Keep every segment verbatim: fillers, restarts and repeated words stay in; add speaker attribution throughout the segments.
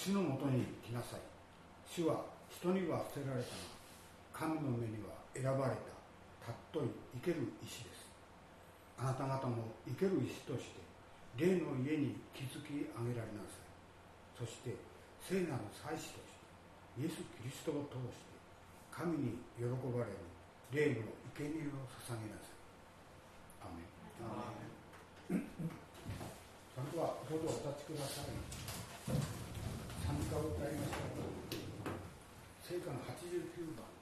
Speaker 1: 主のもとに来なさい。主は人には捨てられたが、神の目には選ばれた尊い生ける石です。あなた方も生ける石として霊の家に築き上げられなさい。そして聖なる祭司としてイエス・キリストを通して神に喜ばれる霊の生贄を捧げなさい。アーメン。アーメン。それではどうぞお立ちください。賛歌を歌いましょう。聖歌のはちじゅうきゅうばん。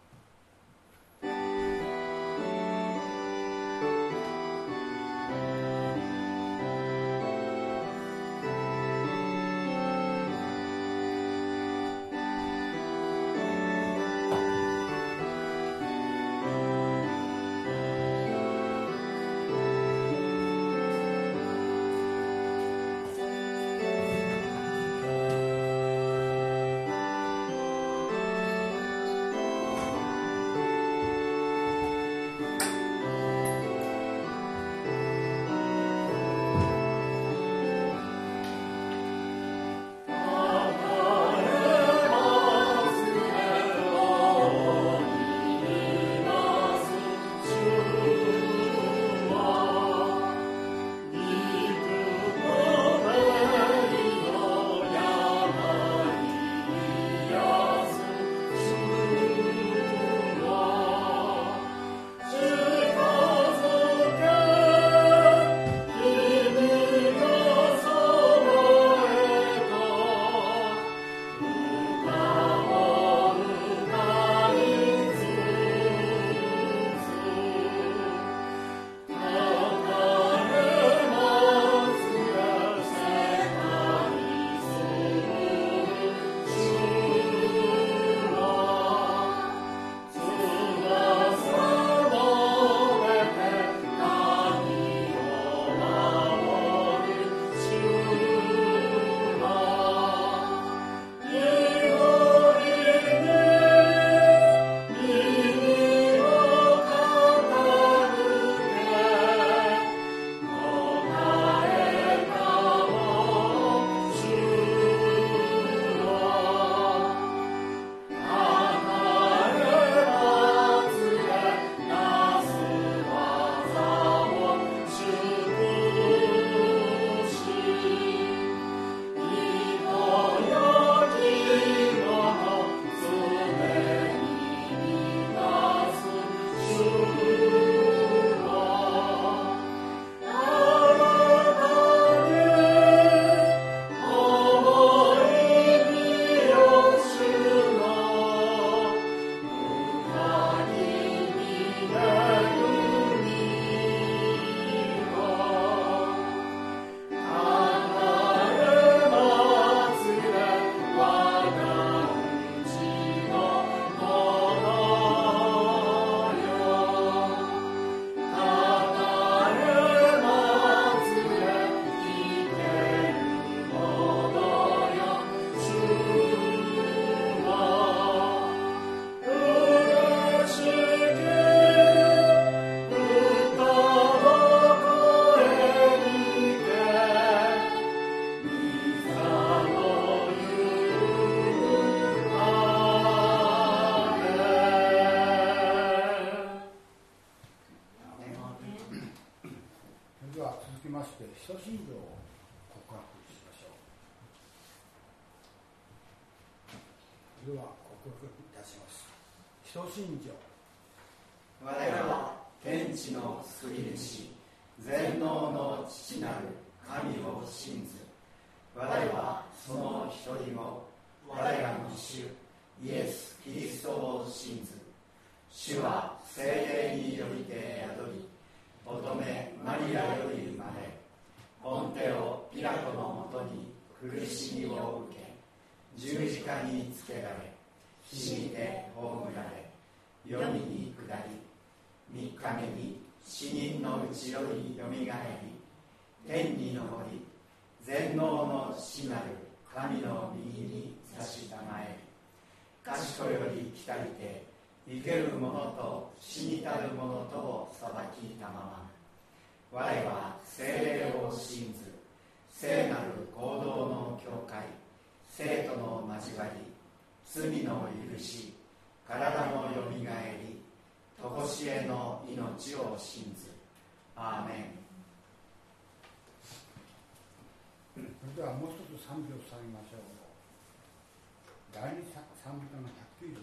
Speaker 1: では告白いたします。使徒信条。
Speaker 2: 我らは天地の救い主、全能の父なる神を信ず。我らはその一人も我らの主イエス・キリストを信ず。主は聖霊によりて宿り、乙女マリアより生まれ、ポンテオ・ピラトのもとに苦しみを受け、十字架につけられ、死にて葬られ、黄泉に下り、三日目に死人のうちよりよみがえり、天に昇り、全能の父なる神の右に差したまえり、賢より来たりて生ける者と死にたる者とを裁きたまま、我は聖霊を信ず、聖なる行動の教会、 生徒の交わり、罪の許し、体のよみがえり、とこしえの命を信ず。アーメン。
Speaker 1: それではもう一つ賛美をさげましょう。第二賛美歌のひゃくきゅうじゅう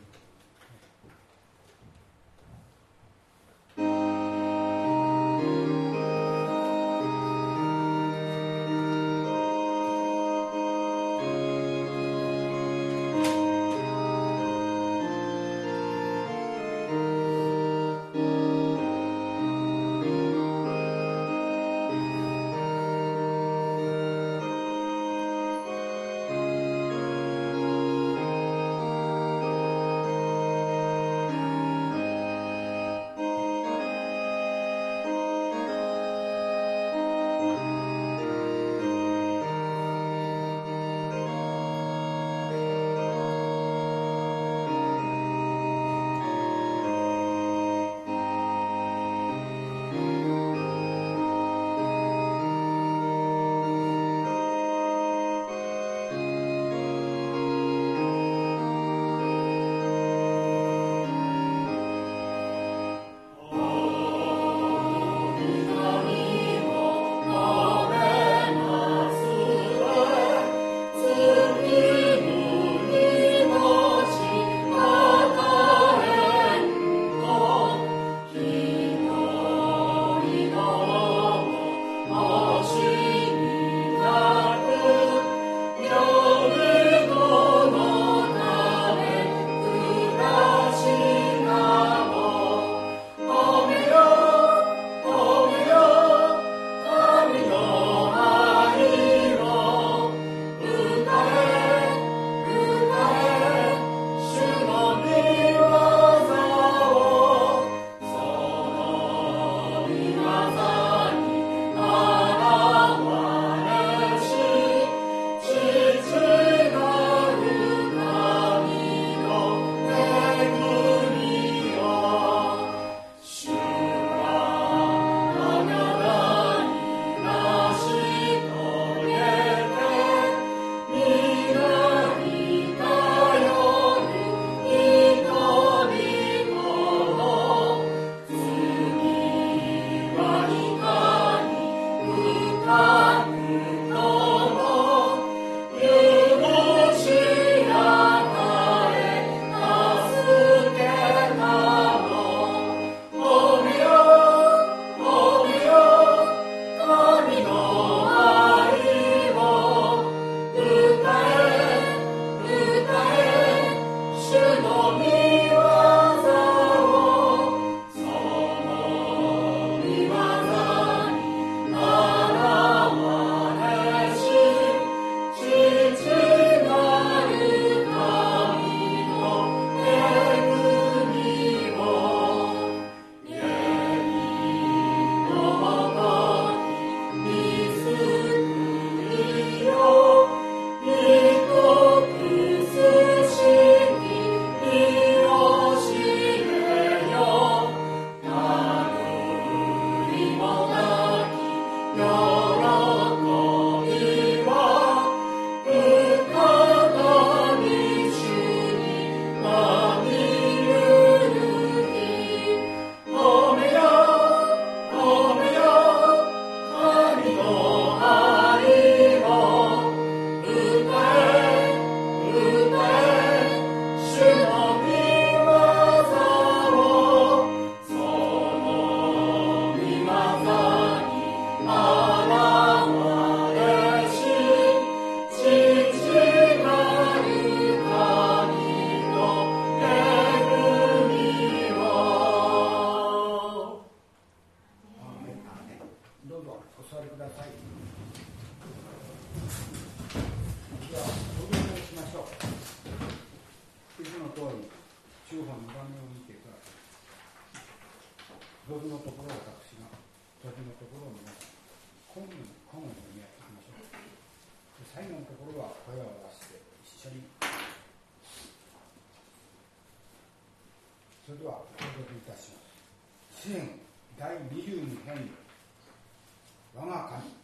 Speaker 1: それでは朗読いたします。詩編だいにじゅうに編、我が神、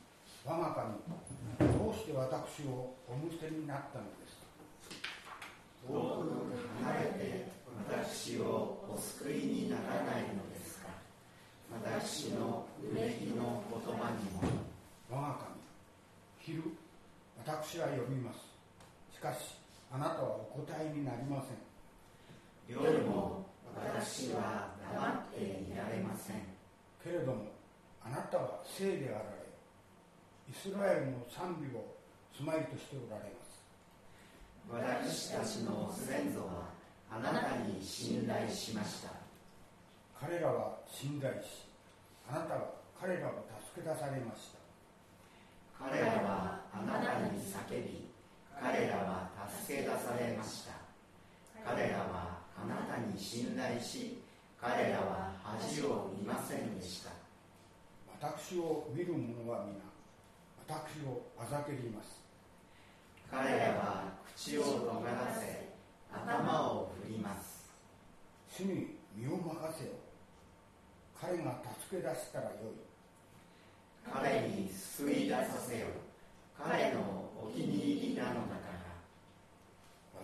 Speaker 1: 我が神、どうして私をおむせになったのですか。
Speaker 2: 遠く離れて私をお救いにならないのですか。私の憂いの言葉にも。
Speaker 1: 我が神、昼、私は呼びます。しかし、あなたはお答えになりません。
Speaker 2: 夜も私は黙っていられません。
Speaker 1: けれども、あなたは聖であられ、イスラエルの賛美を住まいとしておられます。
Speaker 2: 私たちの先祖はあなたに信頼しました。
Speaker 1: 彼らは信頼し、あなたは彼らを助け出されました。
Speaker 2: 彼らはあなたに叫び、彼らは助け出されました。彼らはあなたに信頼し、彼らは恥を見ませんでした。
Speaker 1: 私を見る者は皆、私をあざけります。
Speaker 2: 彼らは口を尖らせ、頭を振ります。
Speaker 1: 主に身を任せよ。彼が助け出したらよい。
Speaker 2: 彼に救い出させよ。彼のお気に入りなのだから。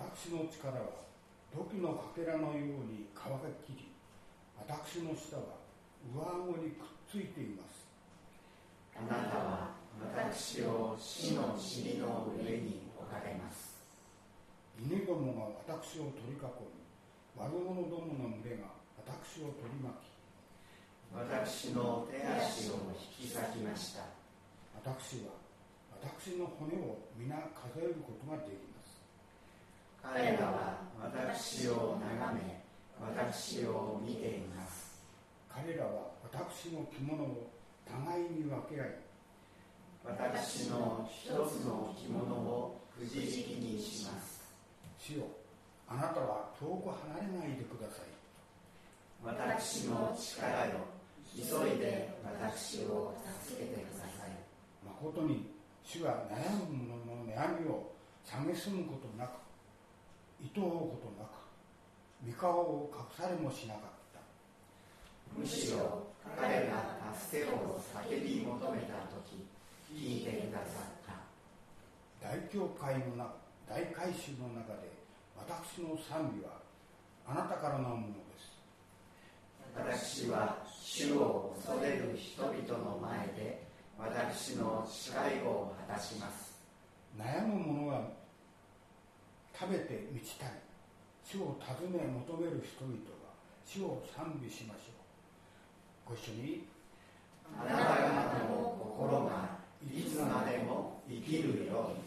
Speaker 1: 私の力は土器のかけらのように乾ききり、私の舌は上顎にくっついています。
Speaker 2: あなたは私を死の塵の上に置かれます。
Speaker 1: 犬どもが私を取り囲み、悪者どもの群れが私を取り巻き、
Speaker 2: 私の手足を引き裂きました。
Speaker 1: 私は私の骨を皆数えることができます。
Speaker 2: 彼らは私を眺め、私を見ています。
Speaker 1: 彼らは私の着物を互いに分け合い、
Speaker 2: 私の一つの着物をくじ引きにします。
Speaker 1: 主よ、あなたは遠く離れないでください。
Speaker 2: 私の力よ、急いで私を助けてください。
Speaker 1: まことに主は悩む者の悩みを蔑むことなく、厭うことなく、御顔を隠されもしなかった。
Speaker 2: むしろ彼が助けを叫び求めたとき、聞いてくださった。
Speaker 1: 大教会の中、大改宗の中で私の賛美はあなたからのものです。
Speaker 2: 私は主を恐れる人々の前で私の誓いを果たします。
Speaker 1: 悩む者は食べて満ちたり、主を尋ね求める人々は主を賛美しましょう。ご一緒に。
Speaker 2: あなた方の心がいつまでも生きるように。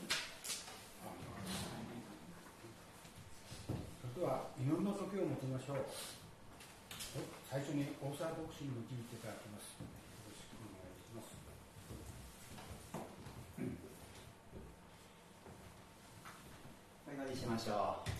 Speaker 1: それでは祈りの時を持ちましょう。最初に大沢牧師に導いていただきます。よろしくお願いします。
Speaker 2: お祈りしましょう。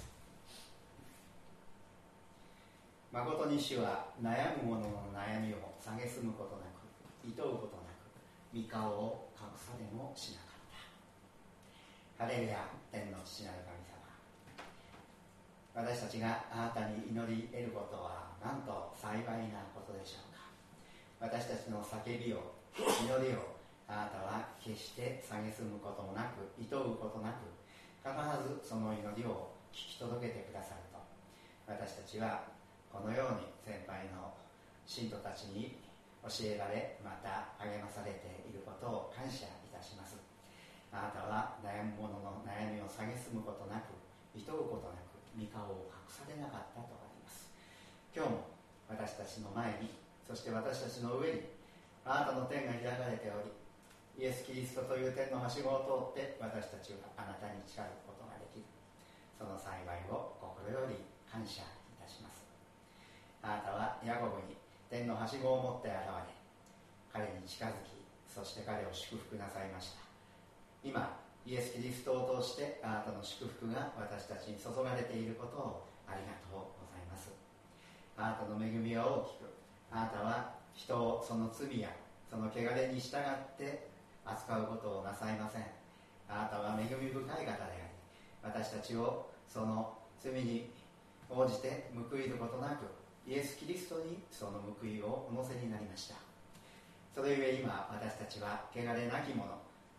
Speaker 2: 誠に主は悩む者の悩みを蔑むことなく、厭うことなく、御顔を隠されもしなかった。ハレルヤ、天の父なる神様、私たちがあなたに祈り得ることはなんと幸いなことでしょうか。私たちの叫びを、祈りをあなたは決して蔑むこともなく、厭うことなく、必ずその祈りを聞き届けてくださると、私たちはこのように先輩の信徒たちに教えられ、また励まされていることを感謝いたします。あなたは悩む者の悩みを蔑むことなく、厭うことなく、御顔を隠されなかったとあります。今日も私たちの前に、そして私たちの上にあなたの天が開かれており、イエス・キリストという天のはしごを通って私たちはあなたに近づくことができる。その幸いを心より感謝いたします。あなたはヤコブに天のはしごを持って現れ、彼に近づき、そして彼を祝福なさいました。今イエス・キリストを通してあなたの祝福が私たちに注がれていることをありがとうございます。あなたの恵みは大きく、あなたは人をその罪やその汚れに従って扱うことをなさいません。あなたは恵み深い方であり、私たちをその罪に応じて報いることなく、イエス・キリストにその報いをお乗せになりました。それゆえ今私たちは汚れなき者、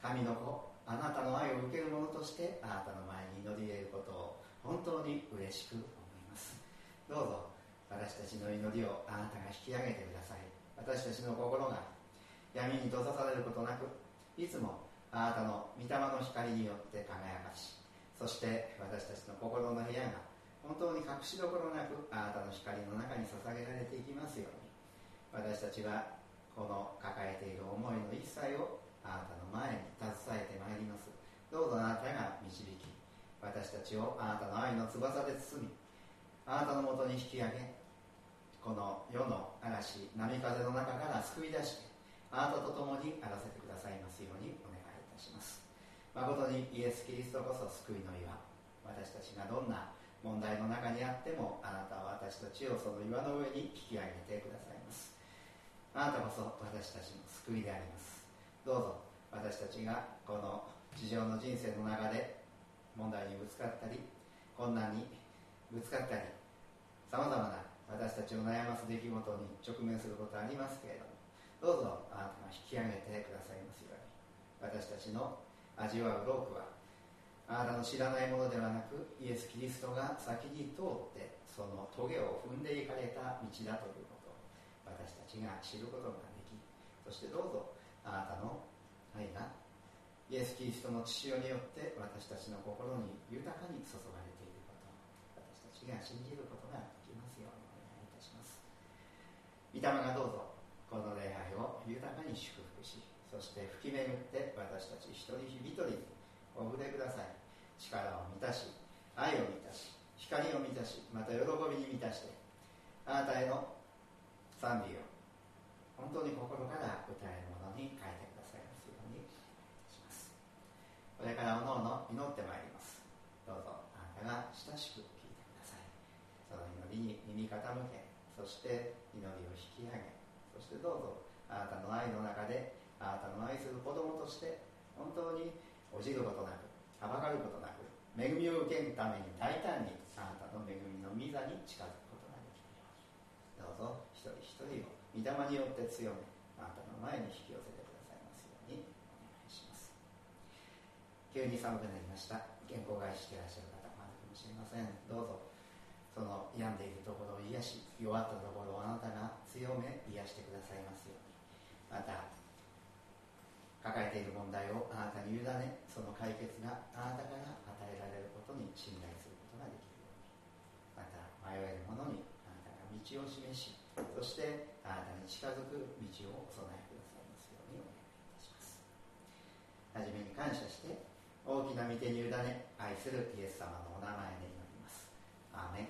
Speaker 2: 神の子、あなたの愛を受ける者としてあなたの前に祈り入れることを本当に嬉しく思います。どうぞ私たちの祈りをあなたが引き上げてください。私たちの心が闇に閉ざされることなく、いつもあなたの御霊の光によって輝かし、そして私たちの心の部屋が本当に隠しどころなくあなたの光の中に捧げられていきますように、私たちはこの抱えている思いの一切をあなたの前に携えてまいります。どうぞあなたが導き、私たちをあなたの愛の翼で包み、あなたのもとに引き上げ、この世の嵐、波風の中から救い出して、あなたと共にあらせてくださいますようにお願いいたします。誠にイエス・キリストこそ救いの岩、私たちがどんな問題の中にあってもあなたは私たちをその岩の上に引き上げてくださいます。あなたこそ私たちの救いであります。どうぞ私たちがこの地上の人生の中で問題にぶつかったり、困難にぶつかったり、さまざまな私たちを悩ます出来事に直面することはありますけれども、どうぞあなたが引き上げてくださいますように、私たちの味わう労苦はあなたの知らないものではなく、イエス・キリストが先に通ってその棘を踏んでいかれた道だということを私たちが知ることができ、そしてどうぞあなたの愛がイエス・キリストの血潮によって私たちの心に豊かに注がれていることを私たちが信じることができますようにお願いいたします。御霊がどうぞこの礼拝を豊かに祝福し、そして吹き巡って私たち一人一人にお触れください。力を満たし、愛を満たし、光を満たし、また喜びに満たして、あなたへの賛美を本当に心から歌えるものに変えてくださいますようにお願いいたします。これからおのおの祈ってまいります。どうぞあなたが親しく聞いてください。その祈りに耳傾け、そして祈りを引き上げ、そしてどうぞあなたの愛の中であなたの愛する子供として本当に落ちることなく、はばかることなく、恵みを受けるために大胆にあなたの恵みの御座に近づくことができるように、どうぞ一人一人を御霊によって強め、あなたの前に引き寄せてくださいますようにお願いします。急に寒くなりました。健康害していらっしゃる方もあるかもしれません。どうぞその病んでいるところを癒し、弱ったところをあなたが強め癒してくださいますように、また抱えている問題をあなたに委ね、その解決があなたから与えられることに信頼することができるように、また迷える者にあなたが道を示し、そしてあなたに近づく道をお備えくださいますようにお願いいたします。はじめに感謝して大きな御手に委ね、愛するイエス様のお名前で祈ります。アーメン。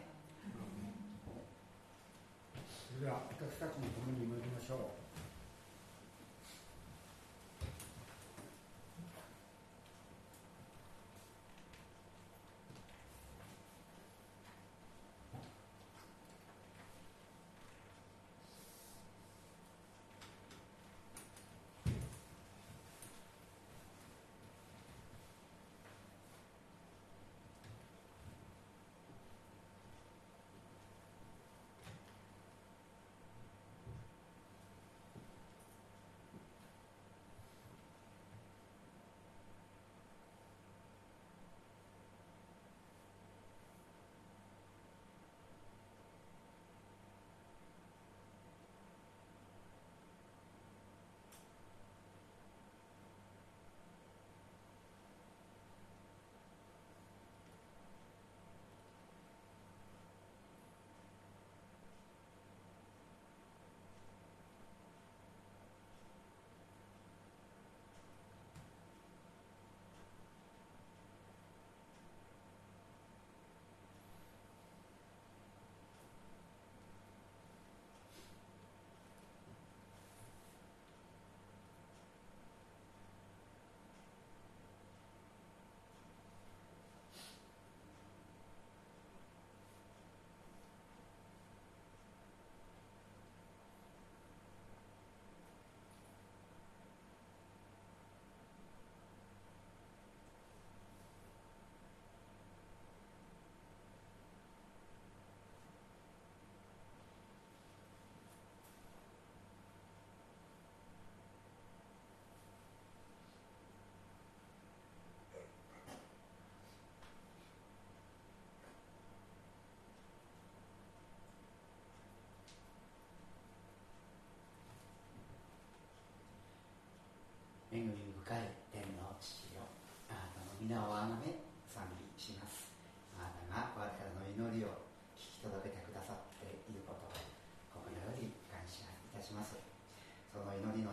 Speaker 1: それでは私たちも共に祈りましょう。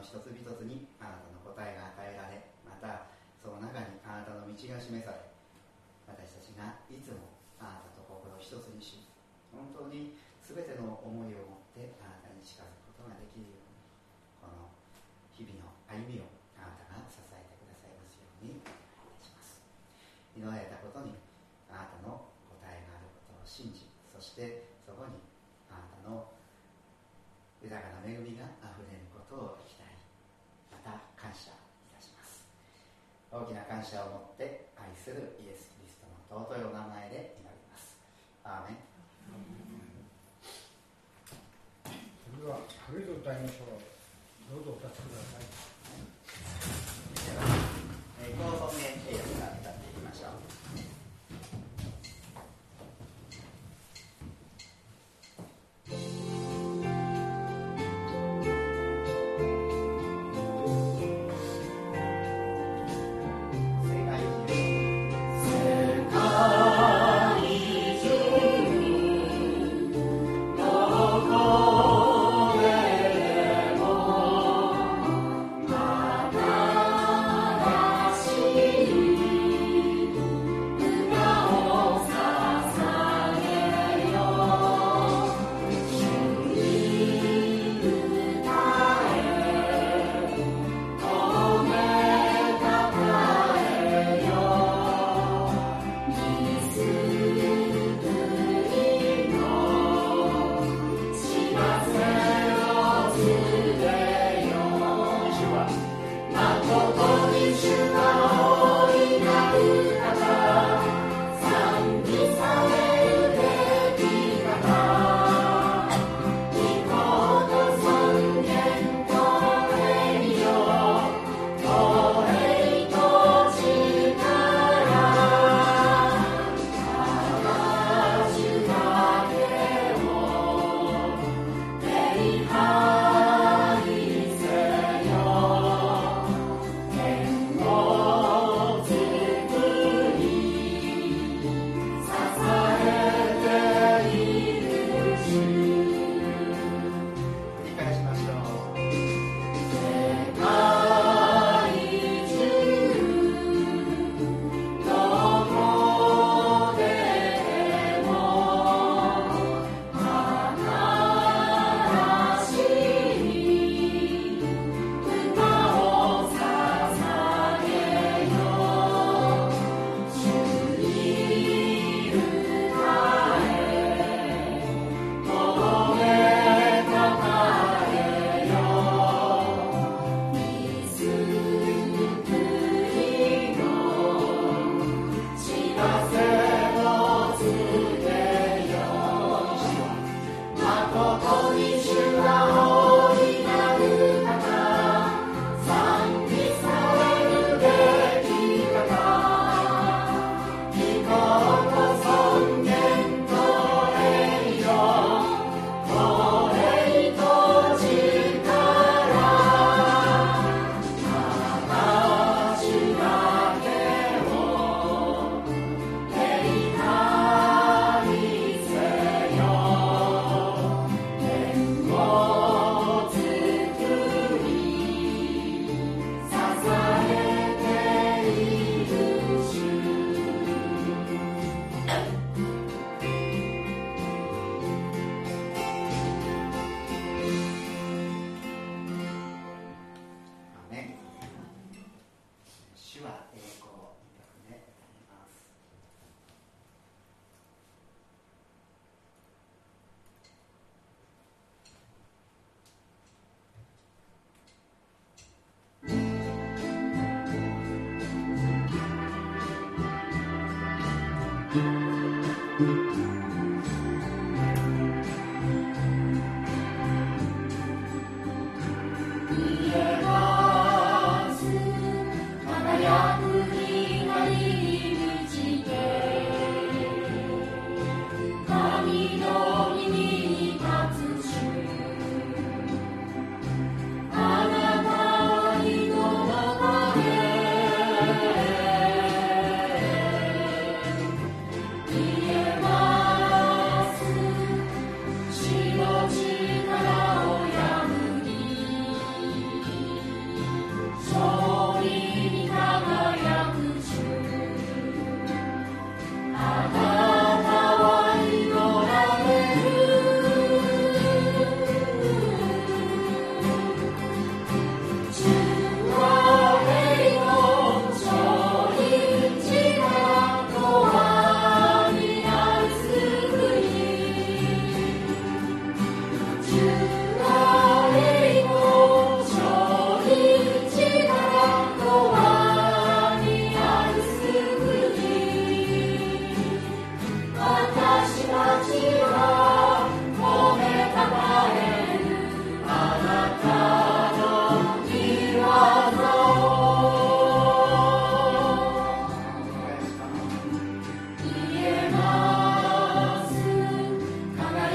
Speaker 2: 一つ一つにあなたの答えが与えられ、またその中にあなたの道が示され、私たちがいつもあなたと心を一つにし、本当に全ての思いを持ってあなたに近づくことができるように、この日々の歩みをあなたが支えてくださいますようにお願いいたします。祈られたことにあなたの答えがあることを信じ、そしてそこにあなたの豊かな恵みがあふれることを期待、また感謝いたします。大きな感謝を持って愛するイエス・キリストの尊いお名前で祈ります。アーメン。
Speaker 1: それではハレルヤ歌いましょう。どうぞお立ちください。
Speaker 2: では、えー、高尊名栄誉から歌っていきましょう。
Speaker 3: 「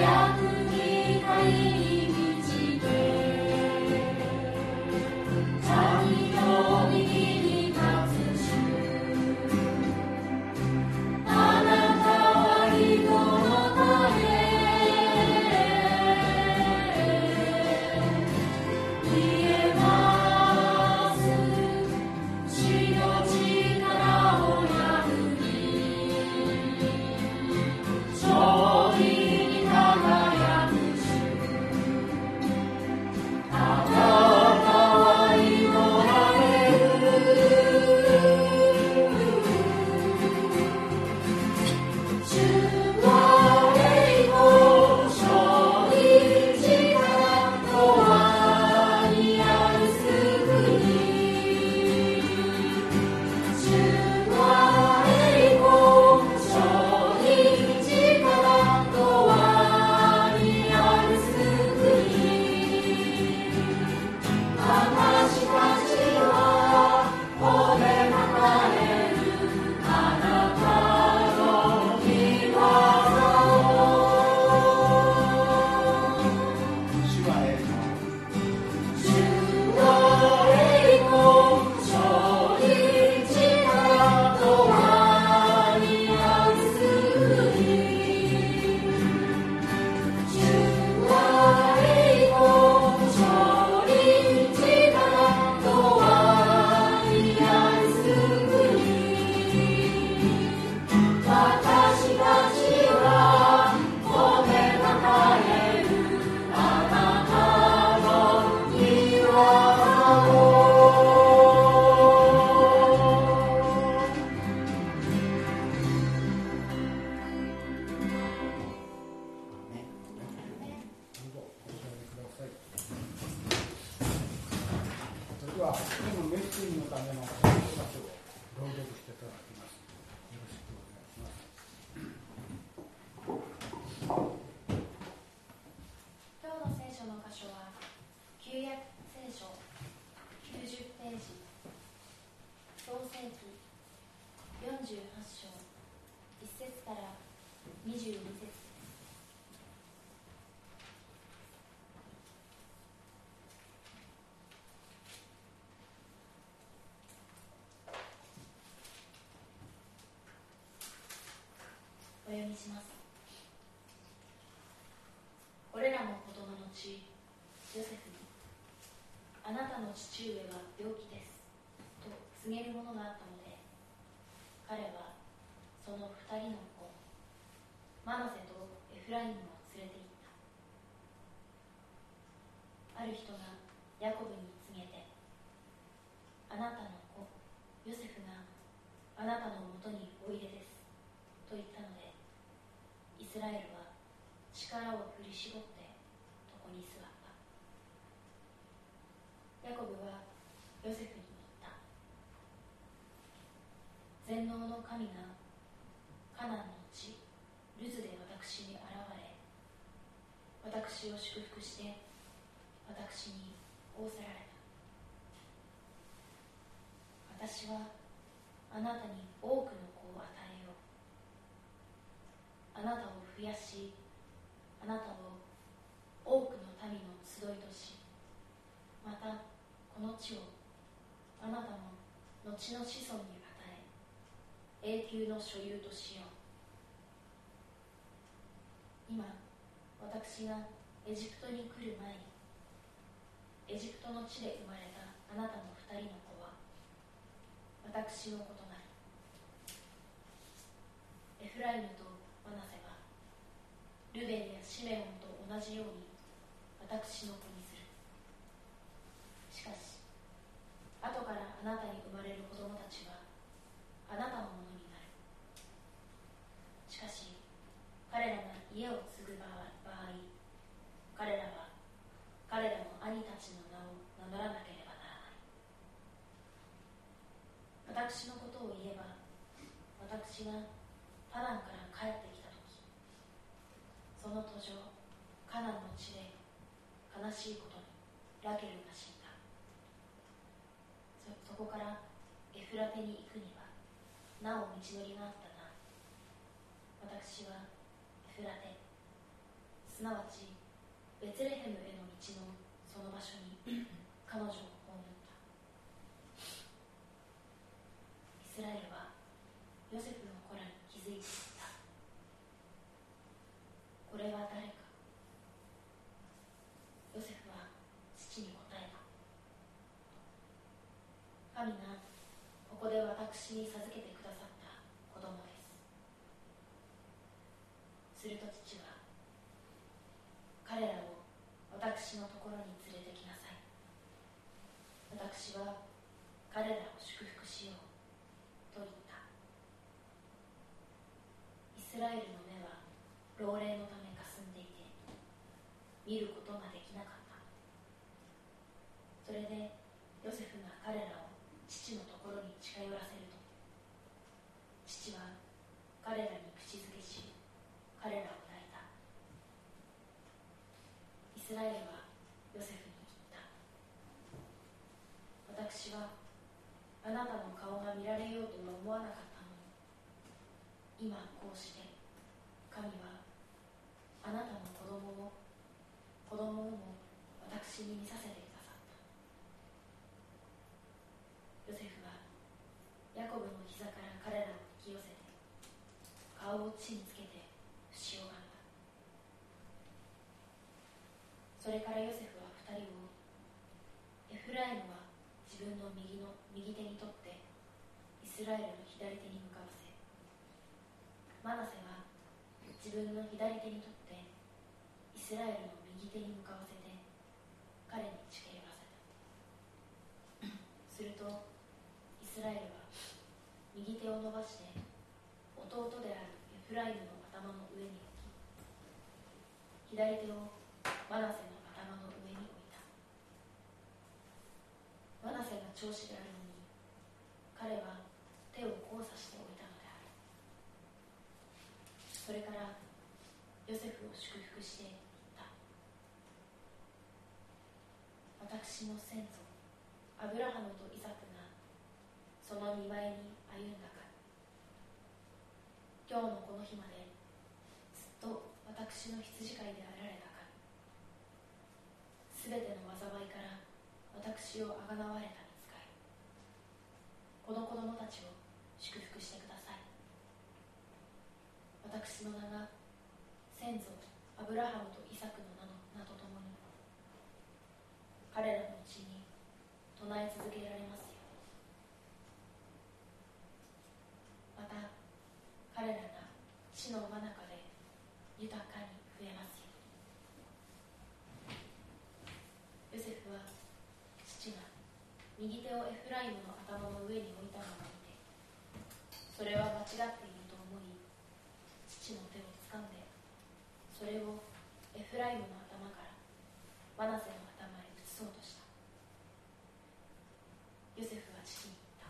Speaker 3: お読みします。これらの言葉の後、ヨセフに、あなたの父上は病気ですと告げるものがあったので、彼はその二人の子、マナセとエフライムを連れて行った。ある人がヤコブに告げて、あなたの子、ヨセフがあなたのもとにおいでですと言ったので、イスラエルは力を振り絞って床に座った。ヤコブはヨセフに言った。全能の神がカナンの地ルズで私に現れ、私を祝福して私に仰せられた。私はあなたに多くの子を与えよう。あなたを増やし、あなたを多くの民の集いとし、またこの地をあなたの後の子孫に与え、永久の所有としよう。今私がエジプトに来る前に、エジプトの地で生まれたあなたの二人の子は私の子となる。エフライムとマナセはルベンやシメオンと同じように私の子にする。しかし後からあなたに生まれる子供たちはあなたのものになる。しかし彼らが家を継ぐ場合、彼らは彼らの兄たちの名を名乗らなければならない。私のことを言えば、私がパランから帰ってきたとき、その途上カナンの地で悲しいことにラケルが死んだ。 そ, そこからエフラテに行くにはなお道のりがあったが、私はエフラテ、 すなわちベツレヘムへの道のその場所に彼女を葬った。イスラエルはヨセフの子らに気づいていった。これは誰か。ヨセフは父に答えた。神がここで私に授けてくださった子供です。すると父は、彼らを私のところに連れてきなさい。私は彼らを祝福しようと言った。イスラエルの目は老齢のためかすんでいて見ることができなかった。それでヨセフが彼らを父のところに近寄らせると、父は彼らに口づけし、彼らを抱いた。イスラエルはヨセフに言った。私はあなたの顔が見られようとは思わなかったのに、今こうして神はあなたの子供を子供をも私に見させてくださった。ヨセフはヤコブの膝から彼らを引き寄せて顔を地につけて不死をがんだ。それからヨセフは二人を、エフライムは自分の右の右手に取ってイスラエルの左手に向かわせ、マナセは自分の左手に取ってイスラエルの右手に向かわせて彼に近寄らせた。するとイスラエルは右手を伸ばして弟であるエフライムの頭の上に置き、左手をマナセの頭の上に置いた。マナセが長子であるのに彼は手を交差しておいたのである。それからヨセフを祝福して言った。私の先祖アブラハムとイサクがその見舞いに歩んだか。今日のこの日までずっと私の羊飼いであられたか。すべての災いから私をあがなわれたに仕え、この子供たちを祝福してください。私の名が先祖アブラハムとイサクの名の名とともに彼らのうちに唱え続けられますよ。また彼らが地の真中で豊かに増えますよ。ヨセフは父が右手をエフライムの頭の上に置いたのを見て、それは間違っていると思い、父の手を掴んでそれをエフライムの頭からマナセの頭へ移そうとした。ヨセフは父に言った。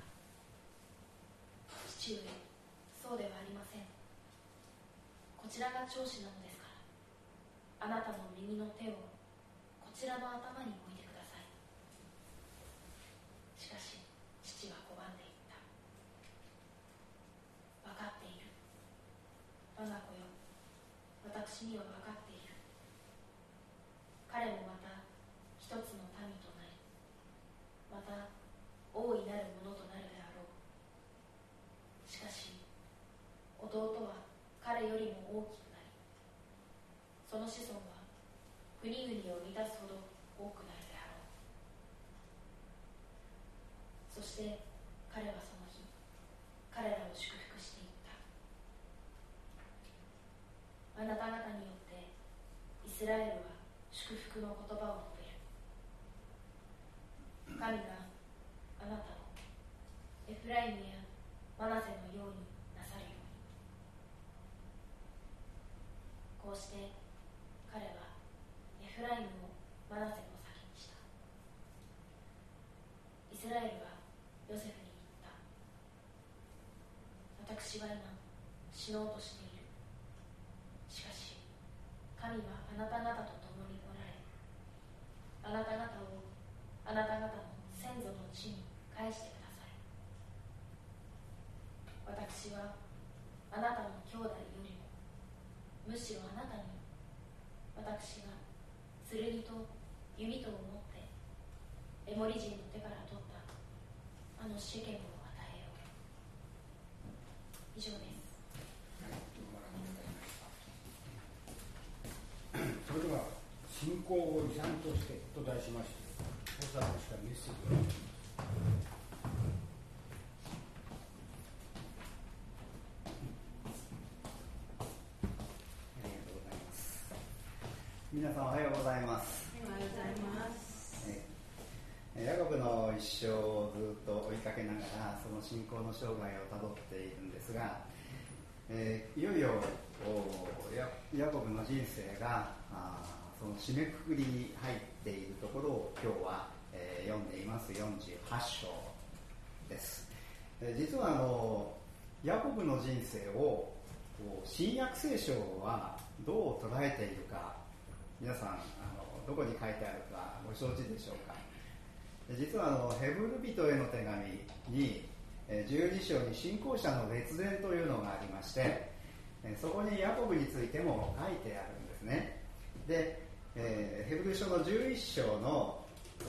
Speaker 3: 父上、そうではありません。こちらが長子なのですから、あなたの右の手をこちらの頭に置いてください。しかし父は拒んでいった。分かっている。我が子よ、私には分かっている。彼もまた一つの民となり、また大いなるものとなるであろう。しかし弟は彼よりも大きくなり、その子孫は国々を満たすほど多くなるであろう。そして彼はその日、彼らを祝福していった。あなた方によってイスラエルは祝福の言葉を述べる。神があなたをエフライムやマナセのようになさるように。こうして彼はエフライムをマナセの先にした。イスラエルはヨセフに言った。私は今死のうとしている。しかし神はあなた方と共におられ、あなた方をあなた方の先祖の地に返してください。私はあなたの兄弟よりもむしろあなたに私私が剣と弓とを持ってエモリ人の手から取ったあのシェケムを与えよう。以上です。
Speaker 1: それでは信仰を遺産としてと題しまして、大沢氏からメッセージをお願いします。
Speaker 2: 皆さんおはようございます。
Speaker 4: おはようございます。
Speaker 2: ヤコブの一生をずっと追いかけながらその信仰の生涯をたどっているんですが、えー、いよいよヤ, ヤコブの人生があその締めくくりに入っているところを今日は、えー、読んでいますよんじゅうはち章です。えー、実はあのヤコブの人生を新約聖書はどう捉えているか、皆さんあのどこに書いてあるかご承知でしょうか。実はあのヘブル人への手紙にじゅうに章に信仰者の列伝というのがありまして、そこにヤコブについても書いてあるんですね。で、えー、ヘブル書のじゅういち章の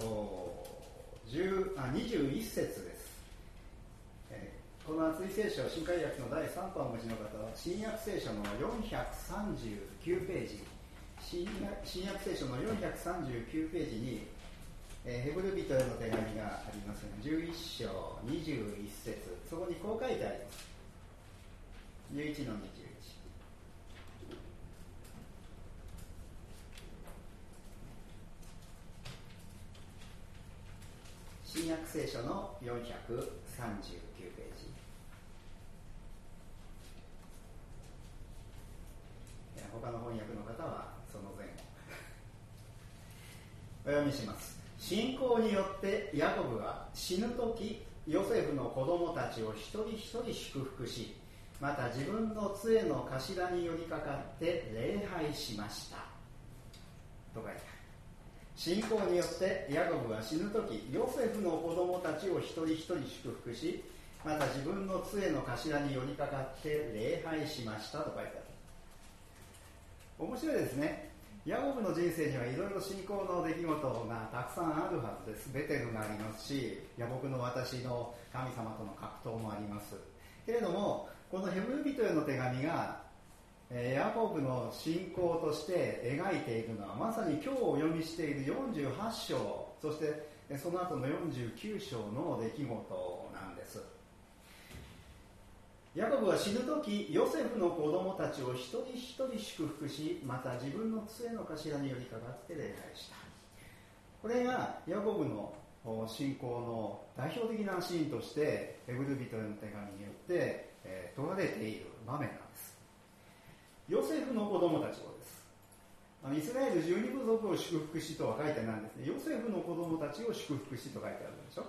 Speaker 2: にじゅういち節です。えー、この厚い聖書、新海訳のだいさん版をお持ちの方は新約聖書のよんひゃくさんじゅうきゅうページ、新約、新約聖書のよんひゃくさんじゅうきゅうページに、えー、ヘブル人への手紙がありますが、じゅういち章にじゅういち節、そこにこう書いてあります。じゅういちのにじゅういち。新約聖書のよんひゃくさんじゅうきゅうページ。他の翻訳の方はその前後お読みします。信仰によってヤコブは死ぬ時ヨセフの子供たちを一人一人祝福し、また自分の杖の頭に寄りかかって礼拝しましたと書いてある。信仰によってヤコブは死ぬ時ヨセフの子供たちを一人一人祝福し、また自分の杖の頭に寄りかかって礼拝しましたと書いてある。面白いですね。ヤコブの人生にはいろいろ信仰の出来事がたくさんあるはずです。ベテルがありますし、野僕の私の神様との格闘もありますけれども、このヘブル人への手紙がヤコブの信仰として描いているのは、まさに今日お読みしているよんじゅうはち章、そしてその後のよんじゅうきゅう章の出来事なんです。ヤコブは死ぬ時ヨセフの子供たちを一人一人祝福し、また自分の杖の頭に寄りかかって礼拝した。これがヤコブの信仰の代表的なシーンとしてヘブル人への手紙によって、えー、問われている場面なんです。ヨセフの子供たちをです。あのイスラエルじゅうに部族を祝福しとは書いてないんですね。ヨセフの子供たちを祝福しと書いてあるでしょ。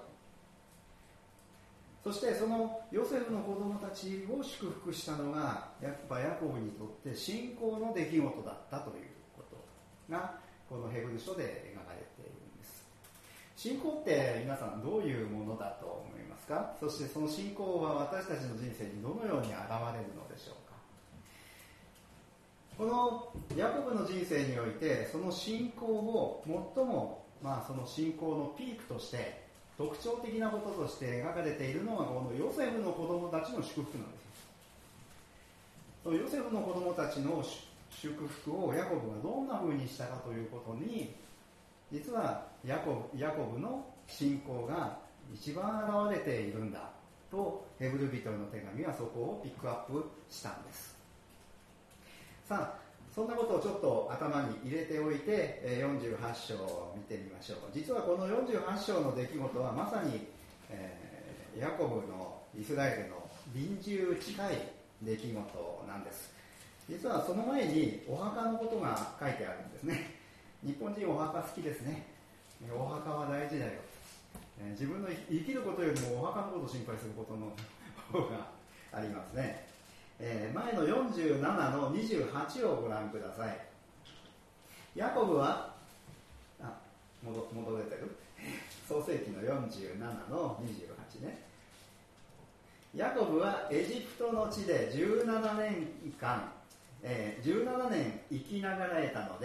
Speaker 2: そしてそのヨセフの子供たちを祝福したのがやっぱヤコブにとって信仰の出来事だったということがこのヘブル書で描かれているんです。信仰って皆さんどういうものだと思いますか？そしてその信仰は私たちの人生にどのように現れるのでしょうか？このヤコブの人生においてその信仰を最も、まあ、その信仰のピークとして特徴的なこととして描かれているのはこのヨセフの子供たちの祝福なんですよ。そのヨセフの子供たちの祝福をヤコブがどんな風にしたかということに、実はヤコブ、ヤコブの信仰が一番現れているんだとヘブル人への手紙はそこをピックアップしたんです。さあ、そんなことをちょっと頭に入れておいてよんじゅうはち章を見てみましょう。実はこのよんじゅうはち章の出来事はまさに、えー、ヤコブのイスラエルの臨終近い出来事なんです。実はその前にお墓のことが書いてあるんですね。日本人お墓好きですね。お墓は大事だよ。えー、自分の生きることよりもお墓のことを心配することの方がありますね。えー、前のよんじゅうななのにじゅうはちをご覧ください。ヤコブはあ戻、戻れてる創世記のよんじゅうななのにじゅうはちね。ヤコブはエジプトの地でじゅうななねんかん、えー、じゅうななねん生きながらえたので、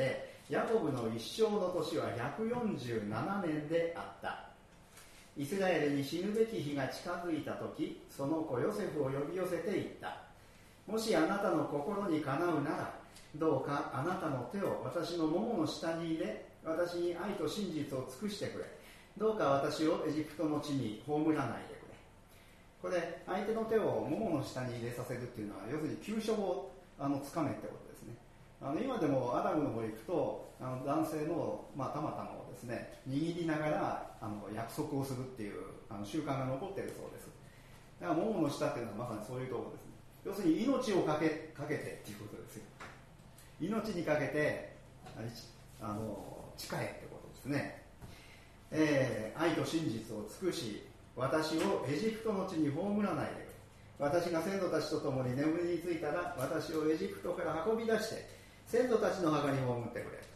Speaker 5: ヤコブの一生の年はひゃくよんじゅうななねんであった。イスラエルに死ぬべき日が近づいた時、その子ヨセフを呼び寄せて言った。もしあなたの心にかなうなら、どうかあなたの手を私のももの下に入れ、私に愛と真実を尽くしてくれ。どうか私をエジプトの地に葬らないでくれ。これ、相手の手をももの下に入れさせるっていうのは、要するに急所をあの掴めってことですね。あの今でもアラブの方行くと、あの男性の、まあ、たまたまをですね、握りながらあの約束をするっていうあの習慣が残っているそうです。だからももの下っていうのはまさにそういうところですね。要するに命をかけ、かけてっていうことですよ。命にかけてあの誓えってことですね。えー、愛と真実を尽くし、私をエジプトの地に葬らないでくれ。私が先祖たちと共に眠りについたら、私をエジプトから運び出して先祖たちの墓に葬ってくれ。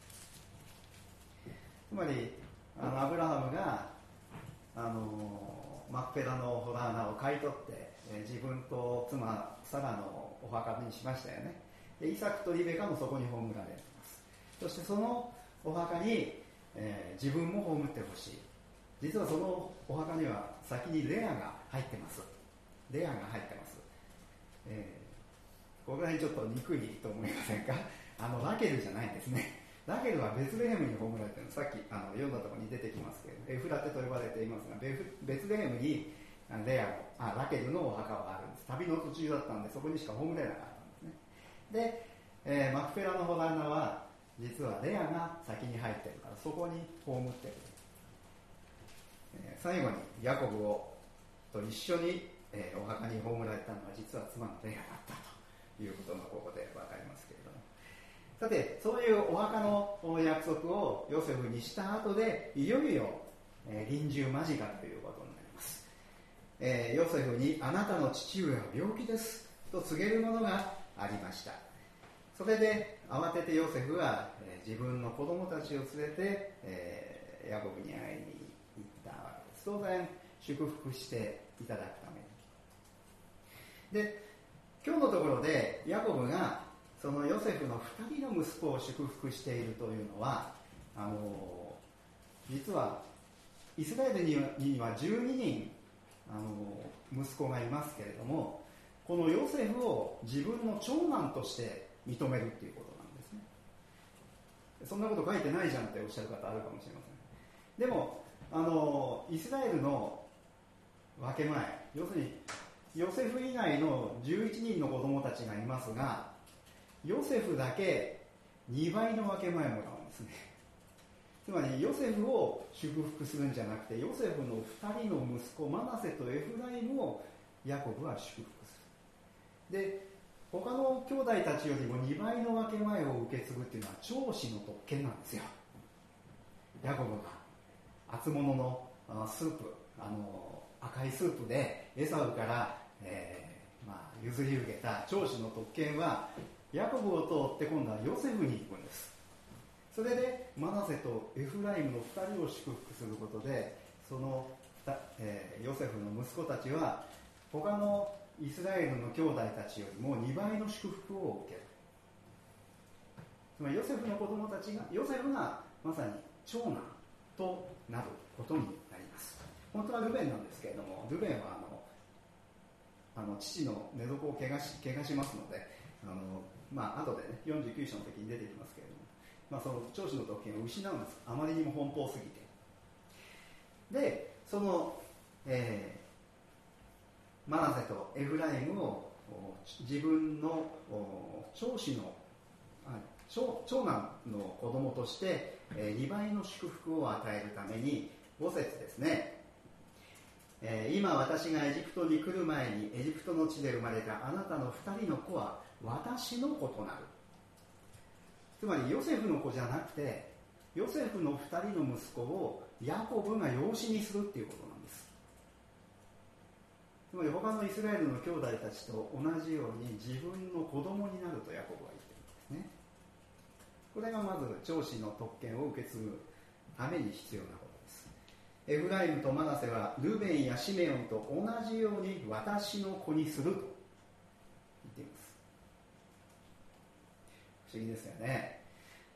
Speaker 5: つまりあのアブラハムがあのマクペラのホラー穴を買い取って、えー、自分と妻サラのお墓にしましたよね。でイサクとリベカもそこに葬られています。そしてそのお墓に、えー、自分も葬ってほしい。実はそのお墓には先にレアが入ってます。レアが入ってます。えー、ここら辺ちょっと憎いと思いませんか？あのラケルじゃないんですね。ラケルはベツレヘムに葬られているの。さっきあの読んだところに出てきますけど、エフラテと呼ばれていますが、ベツレヘムにレアをあラケルのお墓はあるんです。旅の途中だったんでそこにしか葬れなかったんですね。で、えー、マクペラのホラーナは実はレアが先に入っているからそこに葬っている。えー、最後にヤコブをと一緒に、えー、お墓に葬られたのは実は妻のレアだったということがここで分かりますけれども、さてそういうお墓の約束をヨセフにした後でいよいよ、えー、臨終間近ということになります。えー、ヨセフにあなたの父上は病気ですと告げるものがありました。それで慌ててヨセフは、えー、自分の子供たちを連れて、えー、ヤコブに会いに行ったわけです。当然祝福していただくために。で、今日のところでヤコブがそのヨセフのふたりの息子を祝福しているというのは、あの実はイスラエルにはじゅうににんあの息子がいますけれども、このヨセフを自分の長男として認めるっていうことなんですね。そんなこと書いてないじゃんっておっしゃる方あるかもしれません。でもあのイスラエルの分け前、要するにヨセフ以外のじゅういちにんの子供たちがいますが、ヨセフだけにばいの分け前をもらうんですね。つまりヨセフを祝福するんじゃなくて、ヨセフのふたりの息子マナセとエフライムをヤコブは祝福する。で、他の兄弟たちよりもにばいの分け前を受け継ぐっていうのは長子の特権なんですよ。ヤコブが厚物のスープ、あの赤いスープでエサウから、えーまあ、譲り受けた長子の特権はヤコブを通って今度はヨセフに行くんです。それでマナセとエフライムのふたりを祝福することで、その、えー、ヨセフの息子たちは他のイスラエルの兄弟たちよりもにばいの祝福を受ける。つまりヨセフの子供たちが、ヨセフがまさに長男となることになります。本当はルベンなんですけれども、ルベンはあのあの父の寝床を怪我し、怪我しますので、あのまあ後でねよんじゅうきゅう章の時に出てきますけれども、まあ、その長子の特権を失うんです。あまりにも奔放すぎて。で、その、えー、マナセとエフライムを自分の長子の長, 長男の子供として、えー、にばいの祝福を与えるためにご節ですね、えー、今私がエジプトに来る前にエジプトの地で生まれたあなたのふたりの子は私の子となる。つまりヨセフの子じゃなくて、ヨセフのふたりの息子をヤコブが養子にするっていうことなんです。つまり他のイスラエルの兄弟たちと同じように自分の子供になるとヤコブは言ってるんですね。これがまず長子の特権を受け継ぐために必要なことです。エフライムとマナセはルベンやシメオンと同じように私の子にすると言っています。不思議ですよね。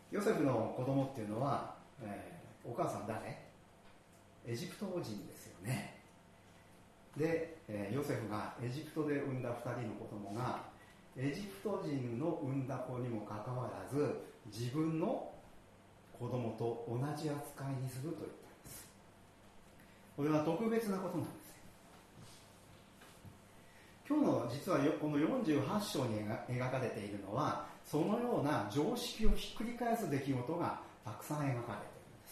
Speaker 5: ヨセフの子供っていうのは、えー、お母さん誰？エジプト人ですよね。で、えー、ヨセフがエジプトで産んだふたりの子供がエジプト人の産んだ子にもかかわらず自分の子供と同じ扱いにすると言ったんです。これは特別なことなんです。今日の実はこのよんじゅうはち章に描かれているのはそのような常識をひっくり返す出来事がたくさん描かれているんです。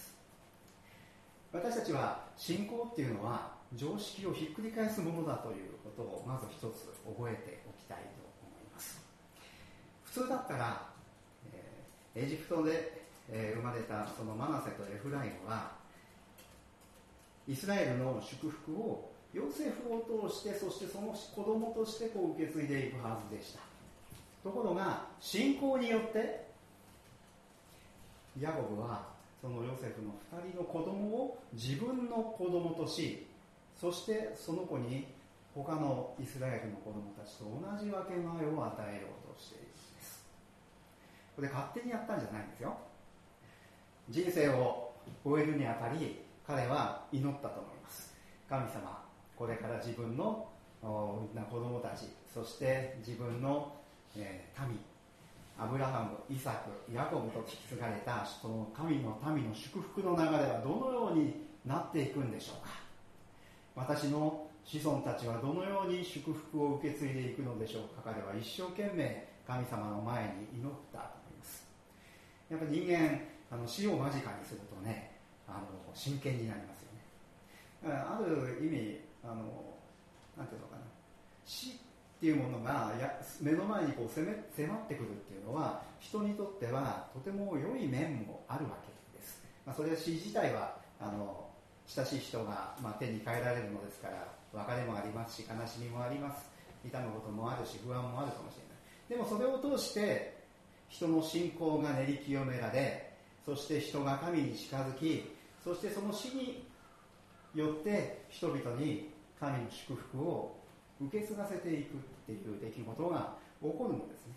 Speaker 5: 私たちは信仰っていうのは常識をひっくり返すものだということをまず一つ覚えておきたいと思います。普通だったら、えー、エジプトで、えー、生まれたそのマナセとエフライムはイスラエルの祝福をヨセフを通してそしてその子供としてこう受け継いでいくはずでした。ところが信仰によってヤコブはそのヨセフのふたりの子供を自分の子供とし、そしてその子に他のイスラエルの子供たちと同じ分け前を与えようとしているんです。これ勝手にやったんじゃないんですよ。人生を終えるにあたり彼は祈ったと思います。神様、これから自分の産んだ子供たち、そして自分の、えー、民アブラハム、イサク、ヤコブと引き継がれたその神の民の祝福の流れはどのようになっていくんでしょうか。私の子孫たちはどのように祝福を受け継いでいくのでしょうか。彼は一生懸命神様の前に祈ったと思います。やっぱり人間あの死を間近にするとね、あの真剣になりますよね。ある意味あのなんていうのかな、死っていうものがや目の前にこう迫ってくるっていうのは人にとってはとても良い面もあるわけです。まあ、それは死自体はあの親しい人が、まあ、手に変えられるのですから別れもありますし悲しみもあります、痛むこともあるし不安もあるかもしれない。でもそれを通して人の信仰が練り清められ、そして人が神に近づき、そしてその死によって人々に神の祝福を受け継がせていくっていう出来事が起こるのですね。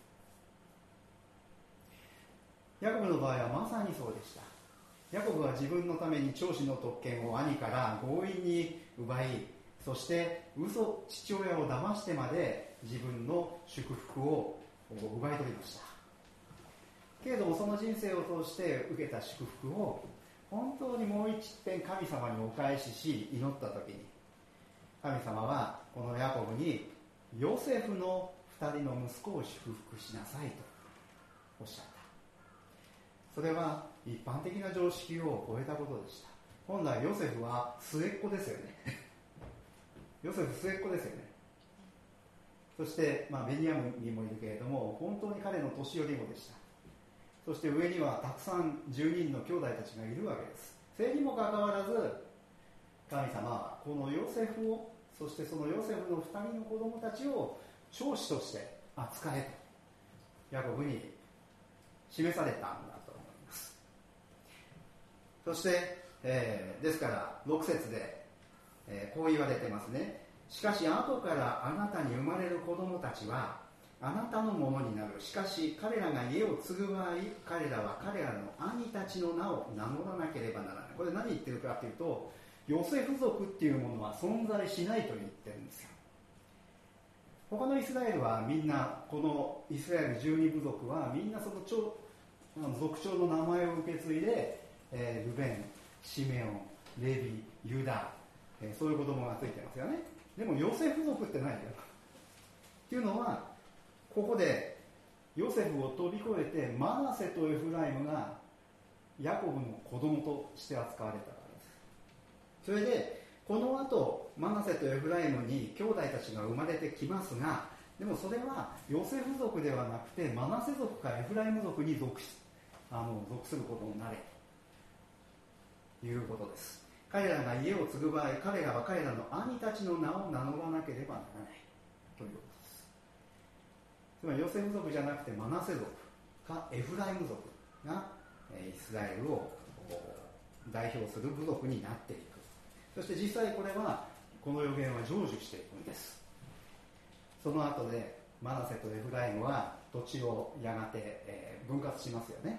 Speaker 5: ヤコブの場合はまさにそうでした。ヤコブは自分のために長子の特権を兄から強引に奪い、そして嘘父親を騙してまで自分の祝福を奪い取りました。けれどもその人生を通して受けた祝福を本当にもう一遍神様にお返しし祈ったときに、神様はこのヤコブにヨセフの二人の息子を祝福しなさいとおっしゃった。それは一般的な常識を超えたことでした。本来ヨセフは末っ子ですよねヨセフ末っ子ですよね。そして、まあ、ベニヤミンもいるけれども本当に彼の年寄りもでした。そして上にはたくさんじゅうにんの兄弟たちがいるわけです。それにもかかわらず神様はこのヨセフを、そしてそのヨセフのふたりの子供たちを長子として扱えとヤコブに示されたんだと思います。そして、えー、ですからろく節で、えー、こう言われてますね。しかし後からあなたに生まれる子供たちはあなたのものになる。しかし彼らが家を継ぐ場合、彼らは彼らの兄たちの名を名乗らなければならない。これ何言ってるかというと、ヨセフ族っていうものは存在しないと言ってるんですよ。他のイスラエルはみんな、このイスラエルじゅうに部族はみんなその長族長の名前を受け継いで、えー、ルベン、シメオン、レビ、ユダ、えー、そういう子供がついてますよね。でもヨセフ族ってないよっていうのは、ここでヨセフを飛び越えてマナセとエフライムがヤコブの子供として扱われたからです。それでこの後マナセとエフライムに兄弟たちが生まれてきますが、でもそれはヨセフ族ではなくてマナセ族かエフライム族に属しあの属することになれということです。彼らが家を継ぐ場合、彼らは彼らの兄たちの名を名乗らなければならないということです。つまりヨセフ族じゃなくてマナセ族かエフライム族がイスラエルを代表する部族になっていく。そして実際これはこの予言は成就していくんです。その後でマナセとエフライムは土地をやがて、えー、分割しますよね。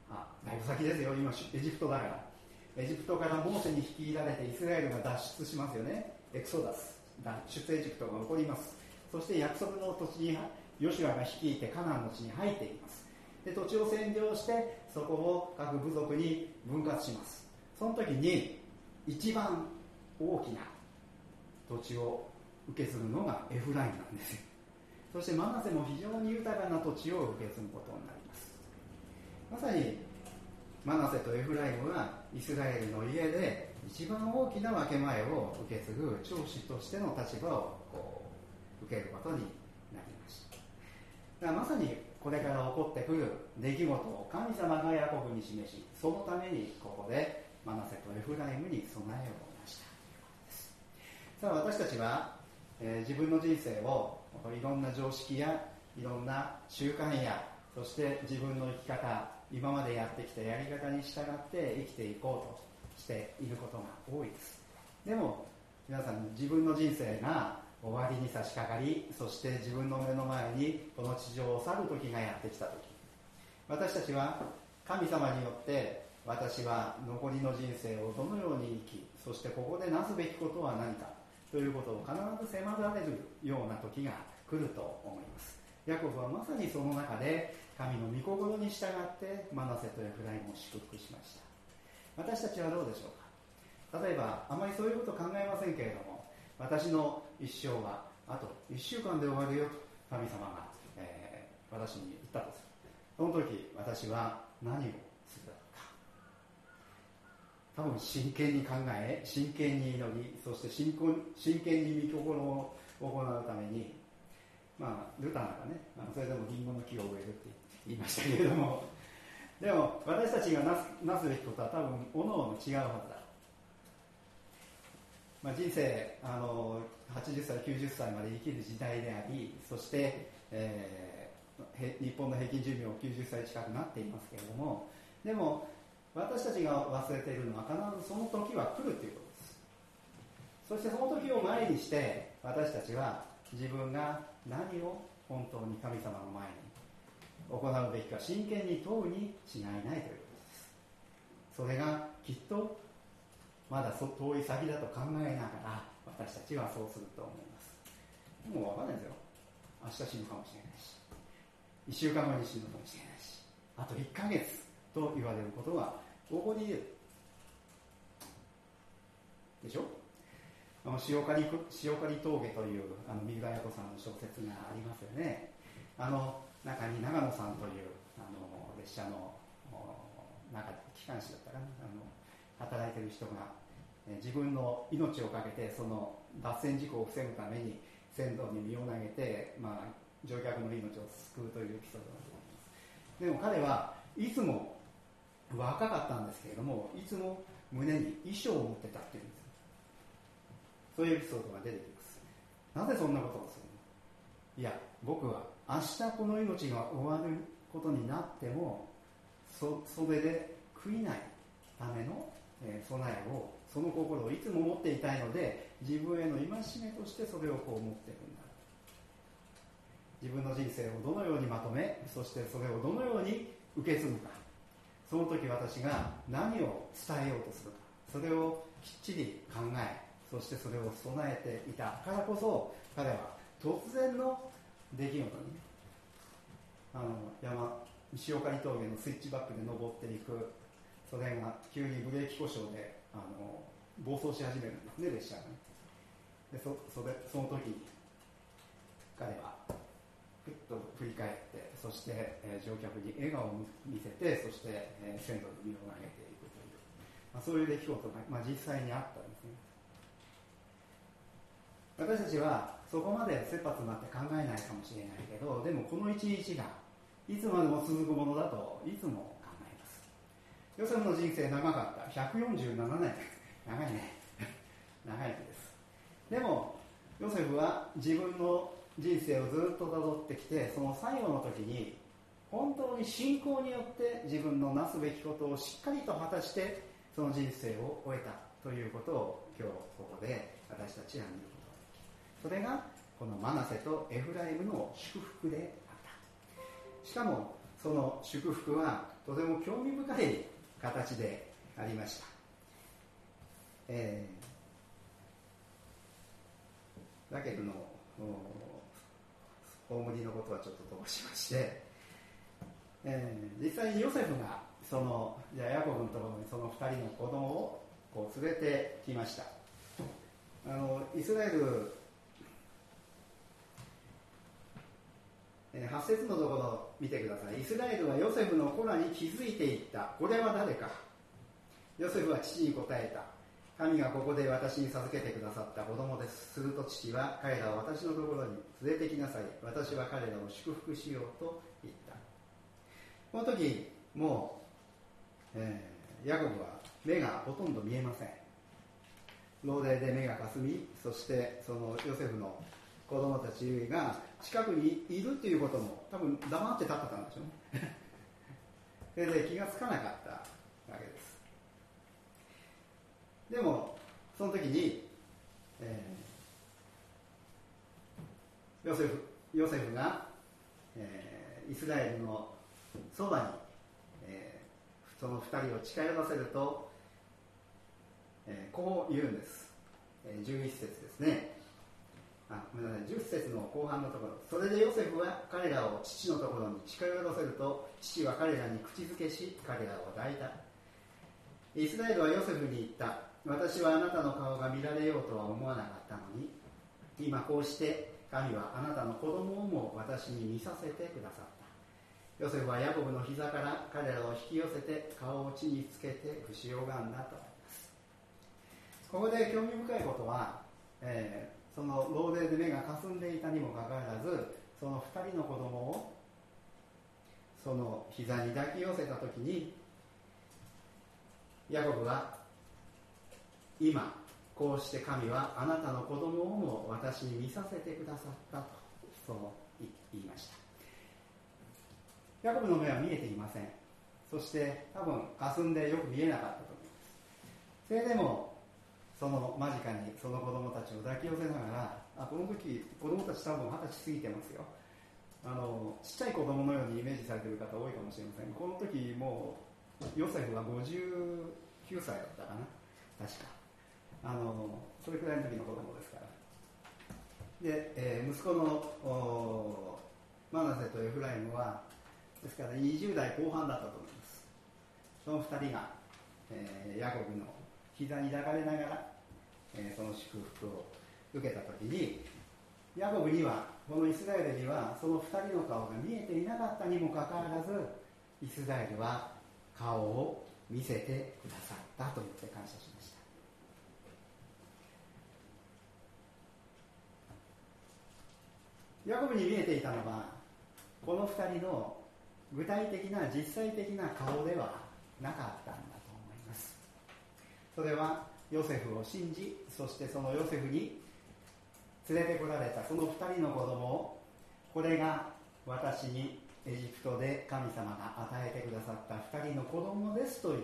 Speaker 5: あだいぶ先ですよ、今エジプトだから。エジプトからモーセに率いられてイスラエルが脱出しますよね。エクソダス、脱出エジプトが起こります。そして約束の土地にヨシュアが率いてカナンの地に入っていきます。で土地を占領してそこを各部族に分割します。その時に一番大きな土地を受け継ぐのがエフライムなんですよ。そしてマナセも非常に豊かな土地を受け継ぐことになります。まさにマナセとエフライムはイスラエルの家で一番大きな分け前を受け継ぐ長子としての立場をこう受けることになりました。だからまさにこれから起こってくる出来事を神様がヤコブに示し、そのためにここでマナセとエフライムに備えをなしたということです。さあ私たちは、えー、自分の人生をいろんな常識やいろんな習慣やそして自分の生き方、今までやってきたやり方に従って生きていこうとしていることが多いです。でも皆さん自分の人生が終わりに差し掛かり、そして自分の目の前にこの地上を去る時がやってきた時、私たちは神様によって私は残りの人生をどのように生き、そしてここでなすべきことは何かということを必ず迫られるような時が来ると思います。ヤコブはまさにその中で神の御心に従ってマナセとエフライムを祝福しました。私たちはどうでしょうか。例えばあまりそういうことを考えませんけれども、私の一生はあといっしゅうかんで終わるよと神様が、えー、私に言ったとする。その時私は何をするだろうか。多分真剣に考え、真剣に祈り、そして真真剣に御心を行うために、まあルターなんかね、それでもリンゴの木を植えるって言いましたけれども、でも私たちがなす、なすべきことは多分おのおの違うはずだ。まあ、人生あのはちじゅっさいきゅうじゅっさいまで生きる時代であり、そして、えー、日本の平均寿命きゅうじゅっさい近くなっていますけれども、でも私たちが忘れているのは必ずその時は来るということです。そしてその時を前にして私たちは自分が何を本当に神様の前に行うべきか真剣に問うに違いないということです。それがきっとまだ遠い先だと考えながら私たちはそうすると思います。でも分かんないですよ。明日死ぬかもしれないし、いっしゅうかんごに死ぬかもしれないし、あといっかげつと言われることは起こり得るでしょ。あの塩刈り塩刈り峠というあの三浦綾子さんの小説がありますよね。あの中に長野さんというあの列車の中機関士だったかな、あの働いている人が自分の命をかけてその脱線事故を防ぐために線路に身を投げて、まあ、乗客の命を救うというエピソードがあります。でも彼はいつも若かったんですけれども、いつも胸に衣装を持ってたっていうんです。そういうエピソードが出てきます。なぜそんなことをするの。いや、僕は明日この命が終わることになっても そ, それで悔いないための、えー、備えを、その心をいつも持っていたいので、自分への戒めとしてそれをこう持っているんだ。自分の人生をどのようにまとめ、そしてそれをどのように受け継ぐか、その時私が何を伝えようとするか、それをきっちり考え、そしてそれを備えていたからこそ、彼は突然の出来事に、あの山塩刈峠のスイッチバックで登っていく、それが急にブレーキ故障であの暴走し始めるんですね、列車がね。で そ, そ, れその時に彼はふっと振り返って、そして、えー、乗客に笑顔を見せて、そして、えー、線路に身を投げていくという、まあ、そういう出来事が、まあ、実際にあったんですね。私たちはそこまで切羽詰まって考えないかもしれないけど、でもこの一日がいつまでも続くものだといつも考えます。ヨセフの人生長かった。ひゃくよんじゅうななねん長いね長いです。でもヨセフは自分の人生をずっとたどってきて、その最後の時に本当に信仰によって自分のなすべきことをしっかりと果たして、その人生を終えたということを今日ここで私たちは見ることができる。それがこのマナセとエフライムの祝福であった。しかもその祝福はとても興味深い形でありました。えー、ラケルの葬りのことはちょっと飛ばしまして、えー、実際にヨセフがそのじゃあヤコブのところにそのふたりの子供をこう連れてきました。あのイスラエルはち節のところを見てください。イスラエルはヨセフの子らに気づいていった。これは誰か。ヨセフは父に答えた。神がここで私に授けてくださった子供です。すると父は彼らを私のところに連れてきなさい。私は彼らを祝福しようと言った。この時もう、えー、ヤコブは目がほとんど見えません。老齢で目がかすみ、そしてそのヨセフの子供たちが近くにいるということも多分黙って立ってたんでしょうねそれで気がつかなかったわけです。でもその時に、えー、ヨセフヨセフが、えー、イスラエルのそばに、えー、その二人を近寄らせると、えー、こう言うんです、えー、じゅういち節ですね。あ、ごめんなさい、じゅっ節の後半のところ。それでヨセフは彼らを父のところに近寄らせると、父は彼らに口づけし彼らを抱いた。イスラエルはヨセフに言った。私はあなたの顔が見られようとは思わなかったのに、今こうして神はあなたの子供をも私に見させてくださった。ヨセフはヤコブの膝から彼らを引き寄せて顔を地につけて串を拝んだとあります。ここで興味深いことは、えーその老齢で目がかすんでいたにもかかわらず、そのふたりの子供をその膝に抱き寄せたときに、ヤコブは今こうして神はあなたの子供をも私に見させてくださったとそう言いました。ヤコブの目は見えていません。そして多分かすんでよく見えなかったと思います。それでもその間近にその子供たちを抱き寄せながら、あ、この時子供たち多分二十歳過ぎてますよ。あのちっちゃい子供のようにイメージされている方多いかもしれません。この時もうヨセフはごじゅうきゅうさいだったかな、確か。あのそれくらいの時の子供ですから。で、えー、息子のマナセとエフライムはですからにじゅう代後半だったと思います。そのふたりが、えー、ヤコブの膝に抱かれながら、えー、その祝福を受けたときに、ヤコブには、このイスラエルにはそのふたりの顔が見えていなかったにもかかわらず、イスラエルは顔を見せてくださったと言って感謝しました。ヤコブに見えていたのは、このふたりの具体的な実際的な顔ではなかったんだと思います。それはヨセフを信じ、そしてそのヨセフに連れてこられたそのふたりの子供を、これが私にエジプトで神様が与えてくださったふたりの子供ですと言って、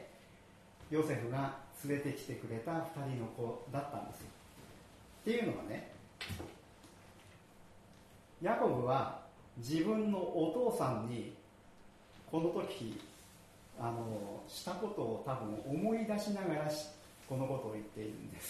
Speaker 5: ヨセフが連れてきてくれたふたりの子だったんですよ。っていうのはね、ヤコブは自分のお父さんにこの時あのしたことを多分思い出しながらこのことを言っているんです。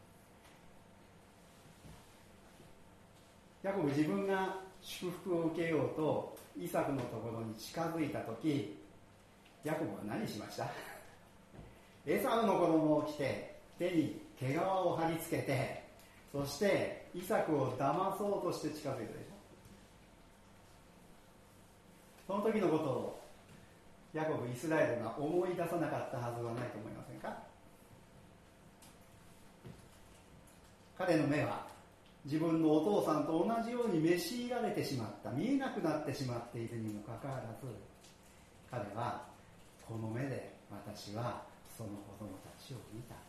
Speaker 5: ヤコブ自分が祝福を受けようとイサクのところに近づいた時、ヤコブは何しました？エサウの子供を来て手に毛皮を貼り付けて、そしてイサクを騙そうとして近づいたでしょ。その時のことをヤコブイスラエルが思い出さなかったはずはないと思いませんか？彼の目は自分のお父さんと同じように召し入られてしまった、見えなくなってしまっているにもかかわらず、彼はこの目で私はその子供たちを見た。